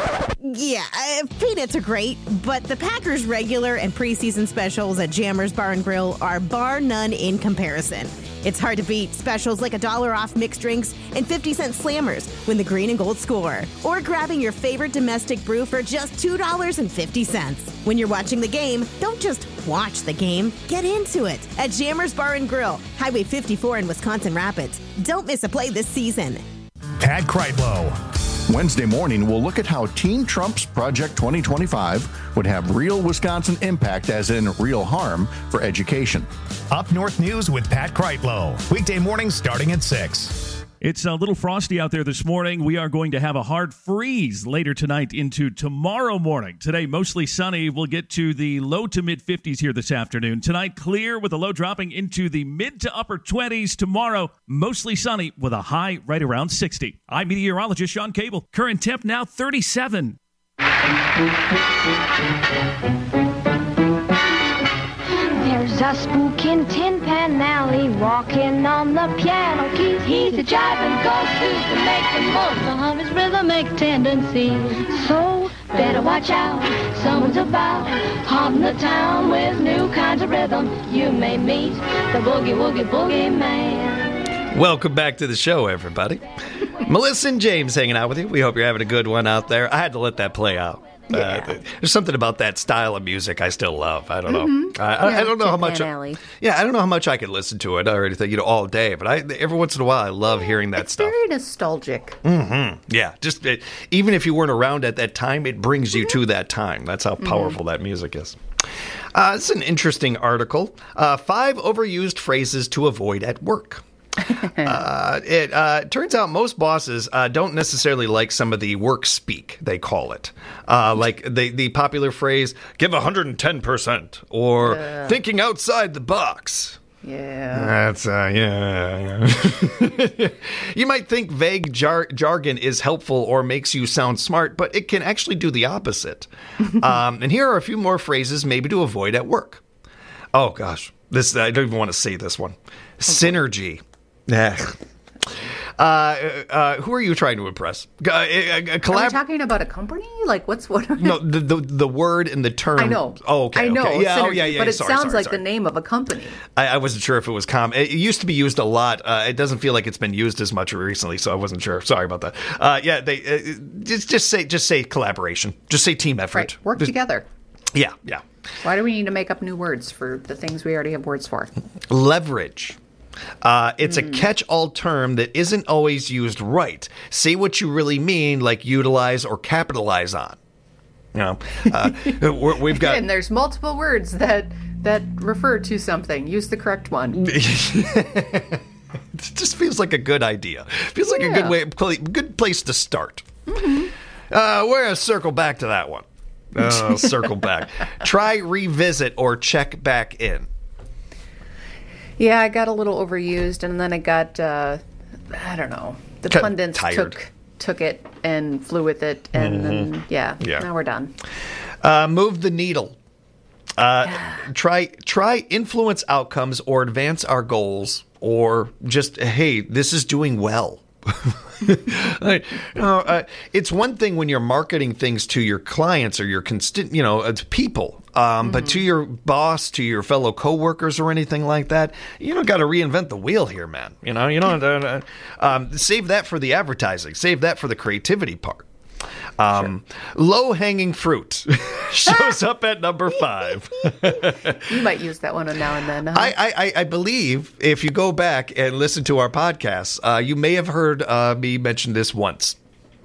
Yeah, uh, peanuts are great, but the Packers regular and preseason specials at Jammers Bar and Grill are bar none in comparison. It's hard to beat specials like a dollar off mixed drinks and fifty cent slammers when the green and gold score, or grabbing your favorite domestic brew for just two dollars and fifty cents. When you're watching the game, don't just watch the game, get into it at Jammers Bar and Grill, Highway fifty-four in Wisconsin Rapids. Don't miss a play this season. Pat Kreitlow. Wednesday morning, we'll look at how Team Trump's Project twenty twenty-five would have real Wisconsin impact, as in real harm, for education. Up North News with Pat Kreitlow. Weekday mornings starting at six. It's a little frosty out there this morning. We are going to have a hard freeze later tonight into tomorrow morning. Today, mostly sunny. We'll get to the low to mid fifties here this afternoon. Tonight, clear with a low dropping into the mid to upper twenties. Tomorrow, mostly sunny with a high right around sixty. I'm meteorologist Sean Cable. Current temp now thirty-seven. There's a spook in Tin Pan Alley walking on the piano keys. He's a jiving go-to to make the most of hum his rhythmic tendency. So better watch out, someone's about haunting the town with new kinds of rhythm. You may meet the boogie woogie boogie man. Welcome back to the show, everybody. Melissa and James hanging out with you. We hope you're having a good one out there. I had to let that play out. Uh, Yeah. there's something about that style of music I still love. I don't know. Mhm. I, I, Yeah, I don't know how Tin much. Pan Alley. Yeah, I don't know how much I could listen to it or anything, you know, all day. But I every once in a while, I love hearing that It's stuff. very nostalgic. Mm-hmm. Yeah, just it, even if you weren't around at that time, it brings you to that time. That's how powerful that music is. Uh, it's an interesting article. Uh, five overused phrases to avoid at work. uh, it uh, turns out most bosses uh, don't necessarily like some of the work speak, they call it. Uh, like the, the popular phrase, give one hundred ten percent, or Yeah. thinking outside the box. Yeah. That's, uh, yeah, yeah. You might think vague jar- jargon is helpful or makes you sound smart, but it can actually do the opposite. um, and here are a few more phrases maybe to avoid at work. Oh, gosh. This I don't even want to say this one. Synergy. Yeah. Uh, uh, who are you trying to impress? Uh, a, a Are we collab- talking about a company? Like, what's what? no, the, the the word and the term. I know. Oh, okay. I know. Okay. Yeah, oh, synergy, yeah, yeah. But it sorry, sounds sorry, like sorry. the name of a company. I, I wasn't sure if it was common. It used to be used a lot. Uh, it doesn't feel like it's been used as much recently, so I wasn't sure. Sorry about that. Uh, yeah, they uh, just just say just say collaboration. Just say team effort. Right. Work Just- together. Yeah, yeah. Why do we need to make up new words for the things we already have words for? Leverage. Uh, it's Hmm. a catch-all term that isn't always used right. Say what you really mean, like utilize or capitalize on. You know, uh, we're, we've got. And there's multiple words that that refer to something. Use the correct one. It just feels like a good idea. Feels like a good Yeah. way, good place to start. Uh, we're gonna circle back to that one. Uh, circle back. Try revisit or check back in. Yeah, I got a little overused, and then I got uh, I don't know. The Cut- pundits tired. took took it and flew with it, and then yeah, Yeah. now we're done. Uh, move the needle. Uh, try try influence outcomes or advance our goals, or just hey, this is doing well. Like, you know, uh, it's one thing when you're marketing things to your clients or your consti- you know, uh, to people, um, but to your boss, to your fellow coworkers, or anything like that, you don't got to reinvent the wheel here, man. You know, you don't uh, um, save that for the advertising, save that for the creativity part. Um, Low hanging fruit shows up at number five. You might use that one now and then. Huh? I, I, I believe if you go back and listen to our podcasts, uh, you may have heard uh, me mention this once.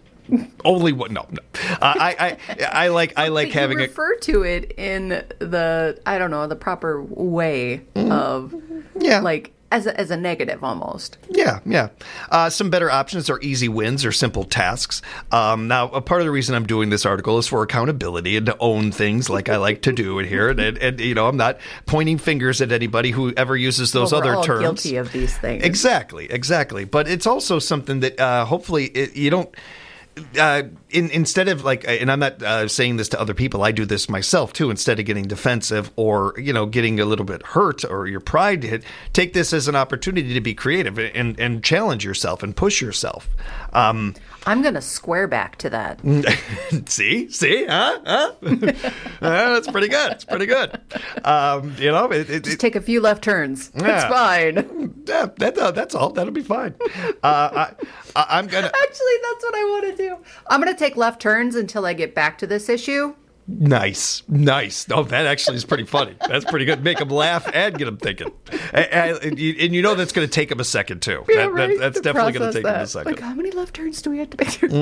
Only one. No, no. Uh, I, I, I like, I like But having you a. refer to it in the I don't know the proper way of Yeah. like as a, as a negative almost. Yeah, yeah. Uh, some better options are easy wins or simple tasks. Um, now, a part of the reason I'm doing this article is for accountability and to own things like I like to do it here. And, and, and you know, I'm not pointing fingers at anybody who ever uses those Well, we're other all terms. guilty of these things. Exactly, exactly. But it's also something that uh, hopefully it, you don't. Uh, in, instead of like, and I'm not uh, saying this to other people, I do this myself too. Instead of getting defensive or you know getting a little bit hurt or your pride hit, take this as an opportunity to be creative and and challenge yourself and push yourself. Um, I'm gonna square back to that. see, see, huh? huh? uh, that's pretty good. It's pretty good. Um, you know, it, it, Just take a few left turns. It's Yeah. fine. yeah, that, uh, that's all. That'll be fine. Uh, I, I, I'm gonna. Actually, that's what I want to do. I'm going to take left turns until I get back to this issue. Nice, nice. Oh, that actually is pretty funny. That's pretty good. Make them laugh and get them thinking. And, and, you- and you know that's going to take them a second too. Yeah, That- that- right, that's to definitely going process to take them a that. second. Like, how many left turns do we have to make?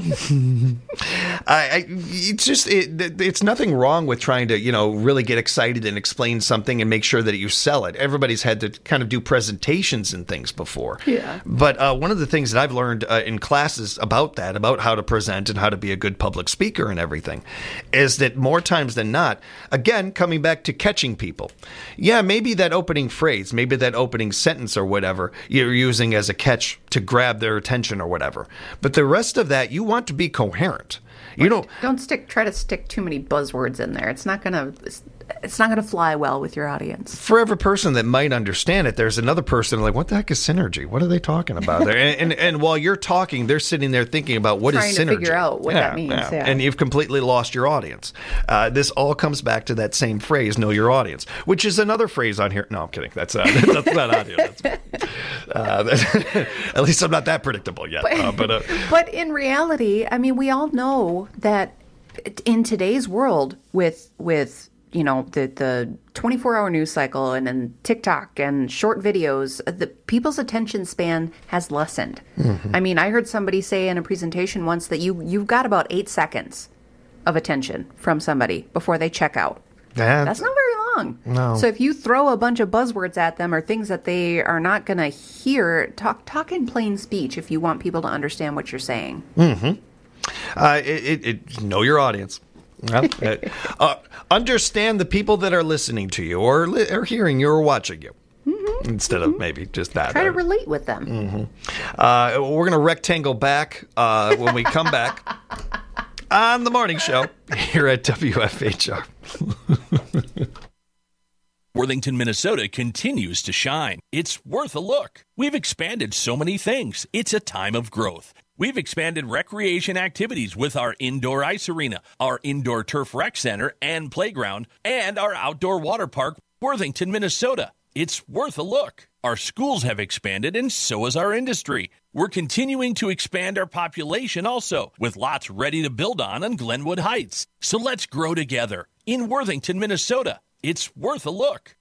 I, I, it's just it, it's nothing wrong with trying to you know really get excited and explain something and make sure that you sell it. Everybody's had to kind of do presentations and things before. Yeah. But uh, one of the things that I've learned uh, in classes about that, about how to present and how to be a good public speaker and everything, is that more times than not, again, coming back to catching people. Yeah, maybe that opening phrase, maybe that opening sentence or whatever you're using as a catch to grab their attention or whatever. But the rest of that, you want to be coherent. You don't. Don't stick. Try to stick too many buzzwords in there. It's not gonna. It's, it's not gonna fly well with your audience. For every person that might understand it, there's another person like, what the heck is synergy? What are they talking about there? and, and and while you're talking, they're sitting there thinking about what Trying is to synergy. figure out what that means, yeah. And you've completely lost your audience. Uh, this all comes back to that same phrase, know your audience, which is another phrase on here. No, I'm kidding. That's, uh, that's not on here. That's, uh, that, at least I'm not that predictable yet. But, uh, but uh, but in reality, I mean, we all know that in today's world with with you know the the twenty-four hour news cycle and then TikTok and short videos, the people's attention span has lessened. Mm-hmm. I mean, I heard somebody say in a presentation once that you you've got about eight seconds of attention from somebody before they check out. That's, That's not very long. No. So if you throw a bunch of buzzwords at them or things that they are not going to hear, talk talk in plain speech if you want people to understand what you're saying. Mm-hmm. Uh, it, it, it, know your audience. uh, uh, understand the people that are listening to you or, li- or hearing you or watching you. Mm-hmm. Instead mm-hmm. of maybe just that. Try to relate with them. Mm-hmm. Uh, we're going to rectangle back uh, when we come back on the morning show here at W F H R. Worthington, Minnesota continues to shine. It's worth a look. We've expanded so many things. It's a time of growth. We've expanded recreation activities with our indoor ice arena, our indoor turf rec center and playground, and our outdoor water park, Worthington, Minnesota. It's worth a look. Our schools have expanded, and so has our industry. We're continuing to expand our population also, with lots ready to build on on Glenwood Heights. So let's grow together in Worthington, Minnesota. It's worth a look.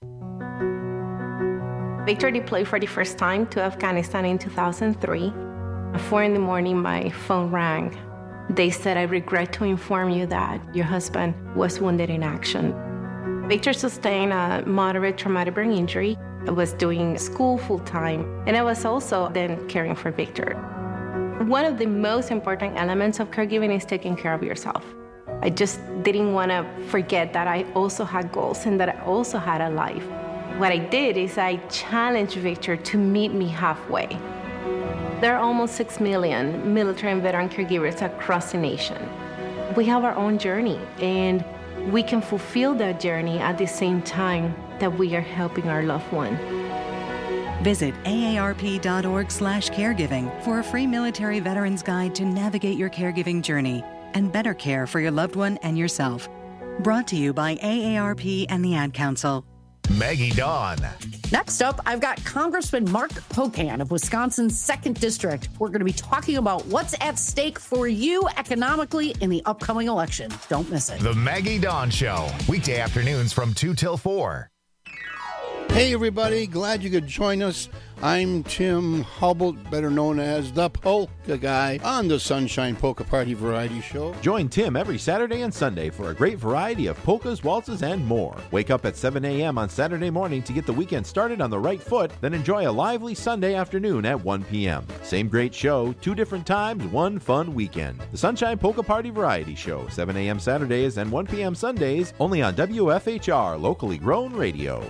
Victor deployed for the first time to Afghanistan in two thousand three. At four in the morning, my phone rang. They said, "I regret to inform you that your husband was wounded in action." Victor sustained a moderate traumatic brain injury. I was doing school full-time, and I was also then caring for Victor. One of the most important elements of caregiving is taking care of yourself. I just didn't want to forget that I also had goals and that I also had a life. What I did is I challenged Victor to meet me halfway. There are almost six million military and veteran caregivers across the nation. We have our own journey, and we can fulfill that journey at the same time that we are helping our loved one. Visit A A R P dot org slash caregiving for a free military veterans guide to navigate your caregiving journey and better care for your loved one and yourself. Brought to you by A A R P and the Ad Council. Maggie Dawn. Next up, I've got Congressman Mark Pocan of Wisconsin's second District. We're going to be talking about what's at stake for you economically in the upcoming election. Don't miss it. The Maggie Dawn Show, weekday afternoons from two till four. Hey, everybody. Glad you could join us. I'm Tim Hubble, better known as the Polka Guy, on the Sunshine Polka Party Variety Show. Join Tim every Saturday and Sunday for a great variety of polkas, waltzes, and more. Wake up at seven a.m. on Saturday morning to get the weekend started on the right foot, then enjoy a lively Sunday afternoon at one p.m. Same great show, two different times, one fun weekend. The Sunshine Polka Party Variety Show, seven a.m. Saturdays and one p.m. Sundays, only on W F H R, locally grown radio.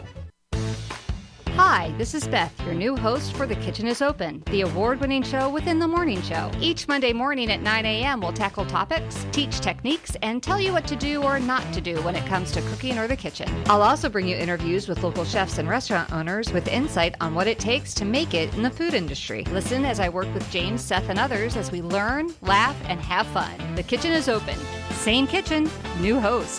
Hi, this is Beth, your new host for The Kitchen is Open, the award-winning show within the morning show. Each Monday morning at nine a.m. we'll tackle topics, teach techniques, and tell you what to do or not to do when it comes to cooking or the kitchen. I'll also bring you interviews with local chefs and restaurant owners with insight on what it takes to make it in the food industry. Listen as I work with James, Seth, and others as we learn, laugh, and have fun. The Kitchen is Open. Same kitchen, new host.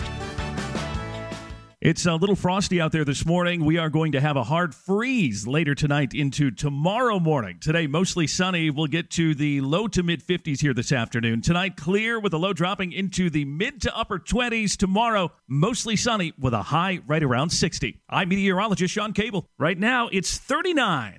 It's a little frosty out there this morning. We are going to have a hard freeze later tonight into tomorrow morning. Today, mostly sunny. We'll get to the low to mid fifties here this afternoon. Tonight, clear with a low dropping into the mid to upper twenties. Tomorrow, mostly sunny with a high right around sixty. I'm meteorologist Sean Cable. Right now, it's thirty-nine.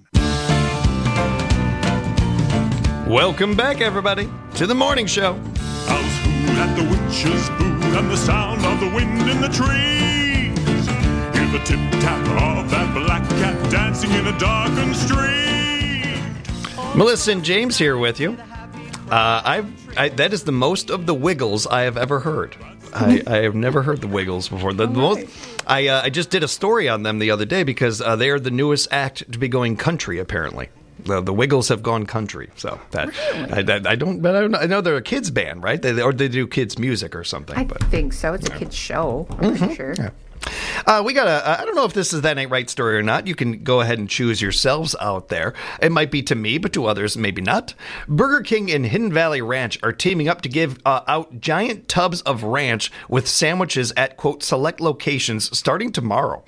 Welcome back, everybody, to the morning show. How's food at the witch's booth and the sound of the wind in the trees? The tip-tap of that black cat dancing in a darkened street. Melissa and James here with you. Uh, I've, I, that is the most of the Wiggles I have ever heard. I, I have never heard the Wiggles before. The, the most, I, uh, I just did a story on them the other day because uh, they are the newest act to be going country, apparently. The, the Wiggles have gone country, so that really? I, I, I don't. But I, don't, I know they're a kids band, right? They, or they do kids music or something. I but, think so. It's a kids show. I'm mm-hmm. pretty sure. Yeah. Uh, we got a, I don't know if this is That Ain't Right story or not. You can go ahead and choose yourselves out there. It might be to me, but to others, maybe not. Burger King and Hidden Valley Ranch are teaming up to give uh, out giant tubs of ranch with sandwiches at, quote, select locations starting tomorrow.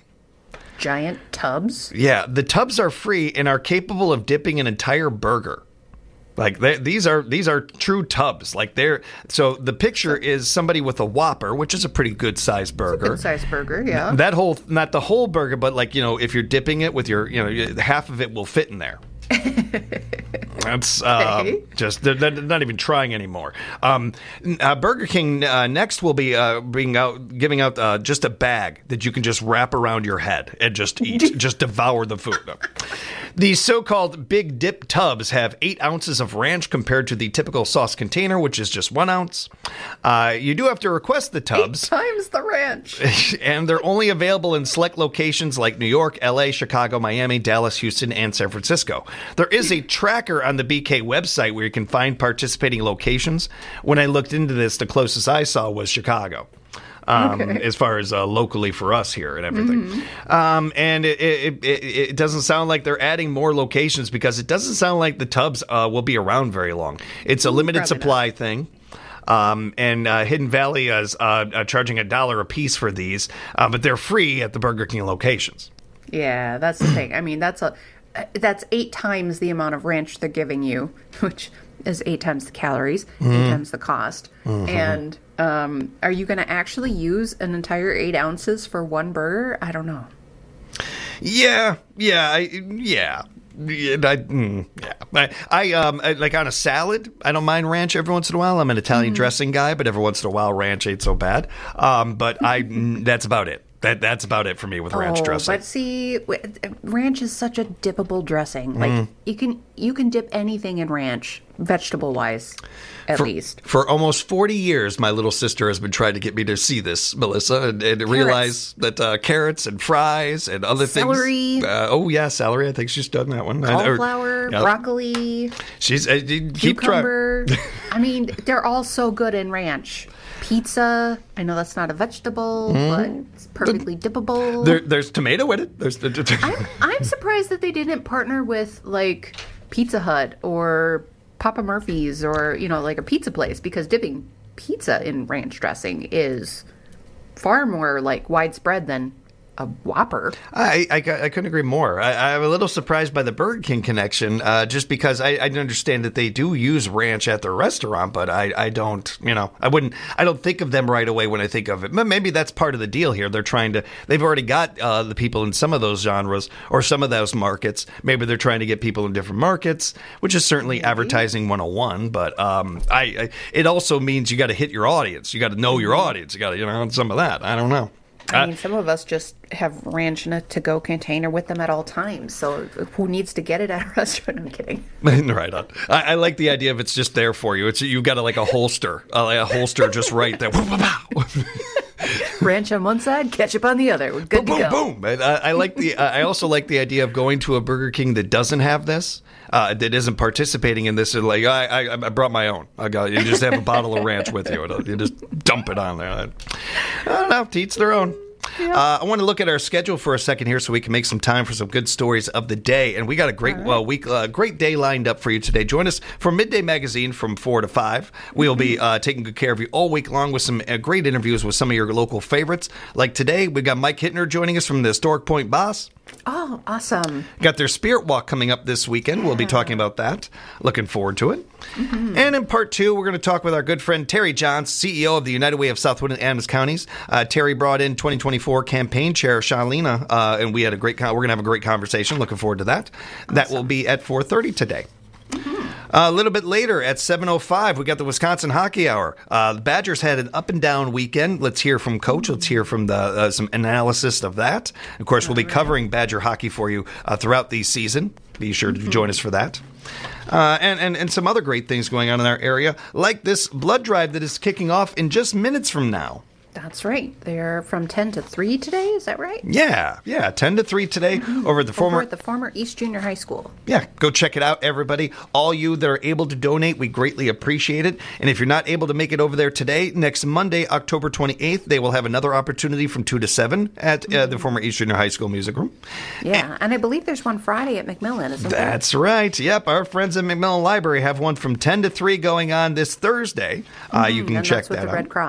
Giant tubs? Yeah, the tubs are free and are capable of dipping an entire burger. Like they, these are these are true tubs. Like they're so the picture is somebody with a Whopper, which is a pretty good sized burger. Good sized burger, yeah. That whole, not the whole burger, but like, you know, if you're dipping it with your, you know, half of it will fit in there. That's uh, Okay. just they're, they're not even trying anymore. Um, uh, Burger King uh, next will be uh, being out giving out uh, just a bag that you can just wrap around your head and just eat, just devour the food. These so-called big dip tubs have eight ounces of ranch compared to the typical sauce container, which is just one ounce. Uh, you do have to request the tubs. Eight times the ranch. And they're only available in select locations like New York, L A, Chicago, Miami, Dallas, Houston, and San Francisco. There is a tracker on the B K website where you can find participating locations. When I looked into this, the closest I saw was Chicago. Um, Okay. As far as uh, locally for us here and everything. Mm-hmm. Um, and it, it, it, it doesn't sound like they're adding more locations because it doesn't sound like the tubs uh, will be around very long. It's a limited Probably supply thing. Um, and uh, Hidden Valley is uh, uh, charging a dollar a piece for these, uh, but they're free at the Burger King locations. Yeah, that's the thing. I mean, that's a that's eight times the amount of ranch they're giving you, which is eight times the calories, Mhm. eight times the cost. Mhm. And um, are you going to actually use an entire eight ounces for one burger? I don't know. Yeah, yeah, I, yeah. Yeah, I, mm, yeah. I, I um I, like on a salad. I don't mind ranch every once in a while. I'm an Italian Mhm. dressing guy, but every once in a while ranch ain't so bad. Um, but I mm, that's about it. That that's about it for me with ranch oh, dressing. but see, w- ranch is such a dippable dressing. Like Mm. you can you can dip anything in ranch, vegetable wise, at for, least. For almost forty years, my little sister has been trying to get me to see this, Melissa, and, and realize that uh, carrots and fries and other Celery. things. Uh, oh yeah, celery. I think she's done that one. I- or- Cauliflower, yeah. broccoli, She's uh, keep trying. cucumber. I mean, they're all so good in ranch. Pizza. I know that's not a vegetable, Mm. but it's perfectly dippable. There, there's tomato in it. There's the. I'm, I'm surprised that they didn't partner with like Pizza Hut or Papa Murphy's or, you know, like a pizza place, because dipping pizza in ranch dressing is far more like widespread than a Whopper. I, I, I couldn't agree more. I, I'm a little surprised by the Burger King connection, uh, just because I, I understand that they do use ranch at their restaurant, but I, I don't, you know, I wouldn't, I don't think of them right away when I think of it. But maybe that's part of the deal here. They're trying to, they've already got uh, the people in some of those genres or some of those markets. Maybe they're trying to get people in different markets, which is certainly advertising one oh one. But um, I, I, it also means you got to hit your audience. You got to know your audience. You got to, you know, some of that. I don't know. I mean, some of us just have ranch in a to-go container with them at all times. So who needs to get it at a restaurant? I'm kidding. Right on. I, I like the idea of it's just there for you. It's you've got a, like a holster, uh, like a holster just right there. Ranch on one side, ketchup on the other. We're good boom, to go. boom, boom. And I, I like the. I also like the idea of going to a Burger King that doesn't have this, uh, that isn't participating in this. And like, I, I, I brought my own. I got. You just have a bottle of ranch with you. You just dump it on there. I don't know. To each their own. Uh, I want to look at our schedule for a second here so we can make some time for some good stories of the day. And we got a great uh, week, uh, great day lined up for you today. Join us for Midday Magazine from four to five. We'll be uh, taking good care of you all week long with some uh, great interviews with some of your local favorites. Like today, we've got Mike Hittner joining us from the Historic Point Boss. Oh, awesome. Got their Spirit Walk coming up this weekend. We'll be talking about that. Looking forward to it. Mm-hmm. And in part two, we're going to talk with our good friend Terry Johns, C E O of the United Way of Southwood and Adams Counties. Uh, Terry brought in twenty twenty-four campaign chair Shalina, uh, and we had a great. Con- we're going to have a great conversation. Looking forward to that. Awesome. That will be at four thirty today. Uh, a little bit later at seven oh five, we got the Wisconsin Hockey Hour. Uh, the Badgers had an up and down weekend. Let's hear from Coach. Let's hear from the uh, some analysis of that. Of course, we'll be covering Badger hockey for you uh, throughout the season. Be sure to join us for that. Uh, and, and, and some other great things going on in our area, like this blood drive that is kicking off in just minutes from now. That's right. They're from ten to three today. Is that right? Yeah, yeah, ten to three today over at the former Over at the former East Junior High School. Yeah, go check it out, everybody. All you that are able to donate, we greatly appreciate it. And if you're not able to make it over there today, next Monday, October twenty-eighth, they will have another opportunity from two to seven at uh, the former East Junior High School Music Room. Yeah, and, and I believe there's one Friday at McMillan, isn't there? That's right. Yep, our friends at McMillan Library have one from ten to three going on this Thursday. Uh, Mm, you can and check that's with that the out. Red Cross.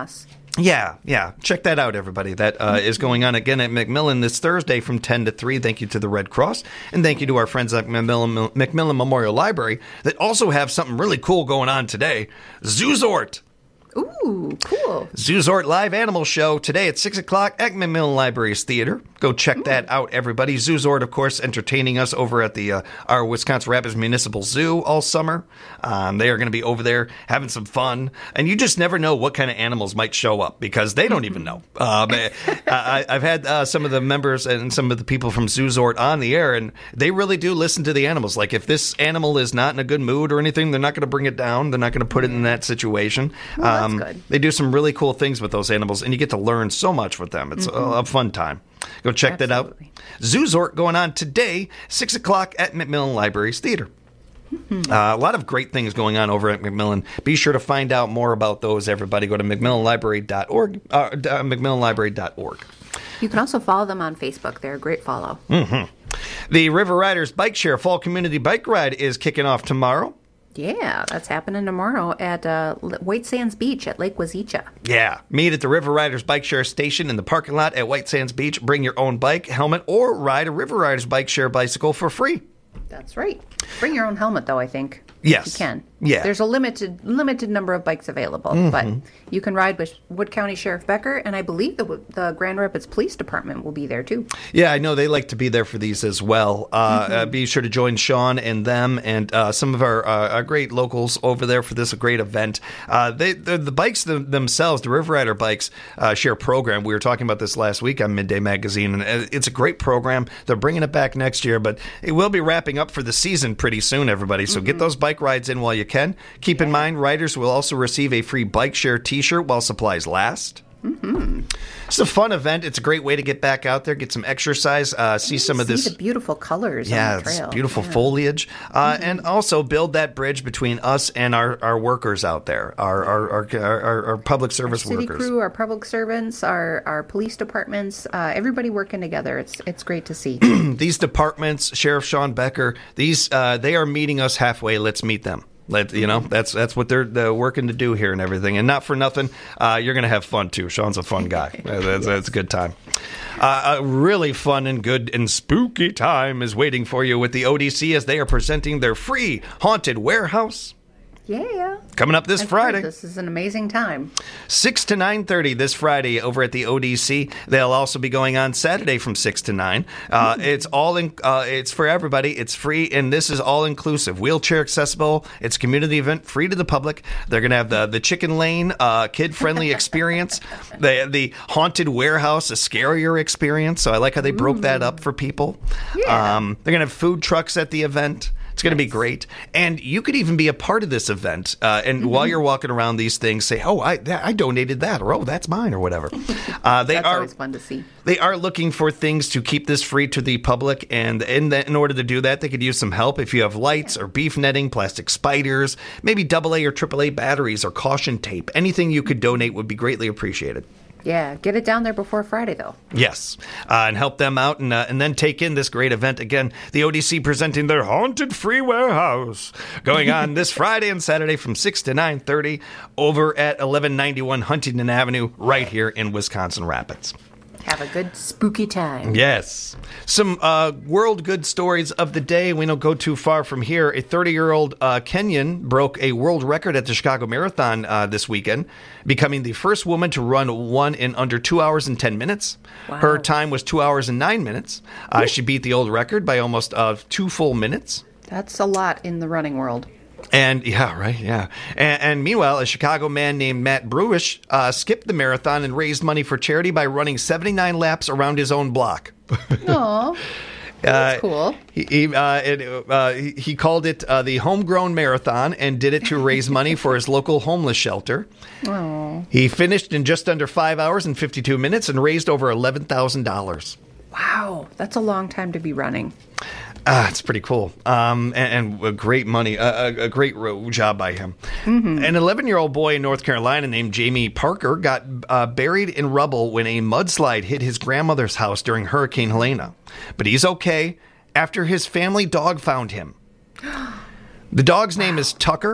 Yeah, yeah. Check that out, everybody. That uh, is going on again at McMillan this Thursday from ten to three. Thank you to the Red Cross. And thank you to our friends at McMillan, McMillan Memorial Library that also have something really cool going on today. Zoozort. Ooh, cool. Zoozort Live Animal Show today at six o'clock at McMillan Library's Theater. Go check Ooh. that out, everybody. Zoozort, of course, entertaining us over at the uh, our Wisconsin Rapids Municipal Zoo all summer. Um, they are going to be over there having some fun. And you just never know what kind of animals might show up because they don't even know. Um, I, I've had uh, some of the members and some of the people from Zoozort on the air, and they really do listen to the animals. Like if this animal is not in a good mood or anything, they're not going to bring it down. They're not going to put it in that situation. Well, Um, Good. They do some really cool things with those animals, and you get to learn so much with them. It's mm-hmm. a, a fun time. Go check Absolutely. that out. Zoozort going on today, six o'clock at McMillan Library's Theater. Mm-hmm. Uh, a lot of great things going on over at McMillan. Be sure to find out more about those, everybody. Go to McMillan Library dot org, uh, McMillan Library dot org. You can also follow them on Facebook. They're a great follow. Mm-hmm. The River Riders Bike Share Fall Community Bike Ride is kicking off tomorrow. Yeah, that's happening tomorrow at uh, White Sands Beach at Lake Wazeecha. Yeah. Meet at the River Riders Bike Share Station in the parking lot at White Sands Beach. Bring your own bike, helmet, or ride a River Riders Bike Share bicycle for free. That's right. Bring your own helmet, though, I think. Yes. You can. Yeah. There's a limited limited number of bikes available, mm-hmm. but you can ride with Wood County Sheriff Becker, and I believe the the Grand Rapids Police Department will be there, too. Yeah, I know they like to be there for these as well. Uh, mm-hmm. uh, be sure to join Sean and them and uh, some of our, uh, our great locals over there for this great event. Uh, they the, the bikes them, themselves, the River Rider Bikes uh, Share program, we were talking about this last week on Midday Magazine, and it's a great program. They're bringing it back next year, but it will be wrapping up for the season pretty soon, everybody. So mm-hmm. get those bike rides in while you can. Keep in mind, riders will also receive a free Bike Share t-shirt while supplies last. Mm-hmm. It's a fun event. It's a great way to get back out there, get some exercise, uh, see some of see this. the beautiful colors yeah, on the trail. It's beautiful yeah. foliage. Uh, mm-hmm. And also build that bridge between us and our, our workers out there, our our, our, our, our public service our city workers. crew, our public servants, our, our police departments, uh, everybody working together. It's it's great to see. These departments, Sheriff Sean Becker, these uh, they are meeting us halfway. Let's meet them. Let, you know, that's that's what they're, they're working to do here and everything. And not for nothing, uh, you're going to have fun, too. Sean's a fun guy. that's, that's a good time. Uh, a really fun and good and spooky time is waiting for you with the O D C as they are presenting their free Haunted Warehouse. Yeah. Coming up this I've Friday. Heard this is an amazing time. six to nine thirty this Friday over at the O D C. They'll also be going on Saturday from six to nine. Uh, it's all in, uh, it's for everybody. It's free, and this is all inclusive. Wheelchair accessible. It's a community event, free to the public. They're going to have the, the chicken lane, uh, kid-friendly experience. the the haunted warehouse, a scarier experience. So I like how they broke Ooh. that up for people. Yeah. Um, they're going to have food trucks at the event. It's going to be great. And you could even be a part of this event. Uh, and mm-hmm. while you're walking around these things, say, oh, I that, I donated that, or oh, that's mine, or whatever. Uh, they that's are, always fun to see. They are looking for things to keep this free to the public. And in, the, in order to do that, they could use some help. If you have lights or beef netting, plastic spiders, maybe double A or triple A batteries or caution tape, anything you could donate would be greatly appreciated. Yeah, get it down there before Friday, though. Yes, uh, and help them out, and uh, and then take in this great event. Again, the O D C presenting their Haunted Free Warehouse, going on this Friday and Saturday from six to nine thirty over at eleven ninety-one Huntington Avenue, right here in Wisconsin Rapids. Have a good spooky time. Yes. Some uh, world good stories of the day. We don't go too far from here. A thirty-year-old uh, Kenyan broke a world record at the Chicago Marathon uh, this weekend, becoming the first woman to run one in under two hours and ten minutes. Wow. Her time was two hours and nine minutes. Uh, she beat the old record by almost uh, two full minutes. That's a lot in the running world. And yeah, right, yeah. And, and meanwhile, a Chicago man named Matt Bruish uh, skipped the marathon and raised money for charity by running seventy-nine laps around his own block. Aww. That's uh, cool. He he, uh, it, uh, he he called it uh, the Homegrown Marathon and did it to raise money for his local homeless shelter. Aww. He finished in just under five hours and fifty-two minutes and raised over eleven thousand dollars. Wow, that's a long time to be running. Ah, it's pretty cool, um, and, and a great money, a, a great job by him. Mm-hmm. An eleven-year-old boy in North Carolina named Jamie Parker got uh, buried in rubble when a mudslide hit his grandmother's house during Hurricane Helena. But he's okay after his family dog found him. The dog's name is Tucker.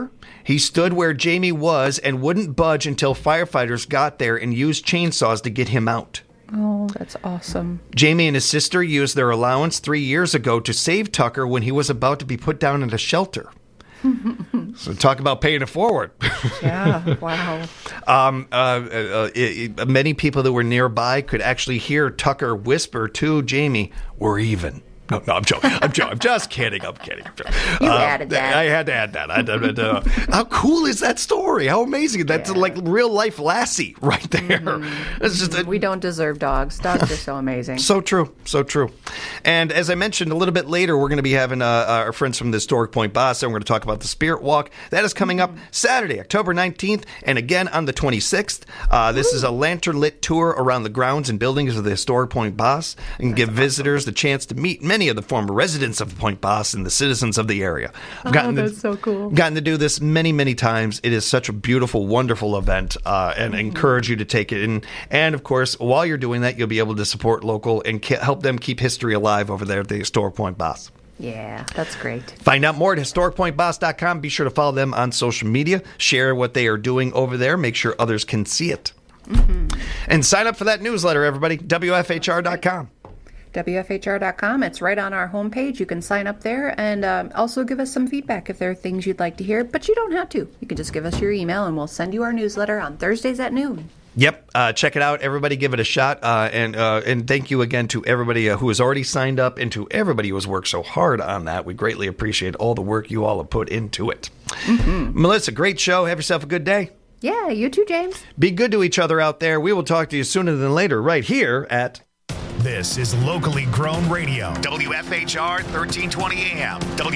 He stood where Jamie was and wouldn't budge until firefighters got there and used chainsaws to get him out. Oh, that's awesome. Jamie and his sister used their allowance three years ago to save Tucker when he was about to be put down in a shelter. So talk about paying it forward. Yeah, wow. Um, uh, uh, it, it, many people that were nearby could actually hear Tucker whisper to Jamie, "We're even." No, no, I'm joking. I'm joking. I'm just kidding. I'm kidding. I'm joking. You uh, added that. I had to add that. I, I, I, how cool is that story? How amazing! That's yeah. like real life Lassie right there. Mm-hmm. It's just a, we don't deserve dogs. Dogs are so amazing. So true. So true. And as I mentioned a little bit later, we're going to be having uh, our friends from the Historic Point Boston. We're going to talk about the Spirit Walk. That is coming up Saturday, October nineteenth, and again on the twenty-sixth. Uh, this Ooh. is a lantern lit tour around the grounds and buildings of the Historic Point Bos and give awesome. visitors the chance to meet many of the former residents of Point Bos and the citizens of the area. I've gotten oh, that's to, so cool. Gotten to do this many, many times. It is such a beautiful, wonderful event, uh, and mm-hmm. encourage you to take it. And, and, of course, while you're doing that, you'll be able to support local and ke- help them keep history alive over there at the Historic Point Bos. Yeah, that's great. Find out more at historic point bos dot com. Be sure to follow them on social media. Share what they are doing over there. Make sure others can see it. Mm-hmm. And sign up for that newsletter, everybody. W F H R dot com. W F H R dot com. It's right on our homepage. You can sign up there and um, also give us some feedback if there are things you'd like to hear, but you don't have to. You can just give us your email and we'll send you our newsletter on Thursdays at noon. Yep. Uh, check it out. Everybody give it a shot. Uh, and uh, and thank you again to everybody uh, who has already signed up and to everybody who has worked so hard on that. We greatly appreciate all the work you all have put into it. Mm-hmm. Melissa, great show. Have yourself a good day. Yeah, you too, James. Be good to each other out there. We will talk to you sooner than later right here at... This is locally grown radio. W F H R thirteen twenty A M. W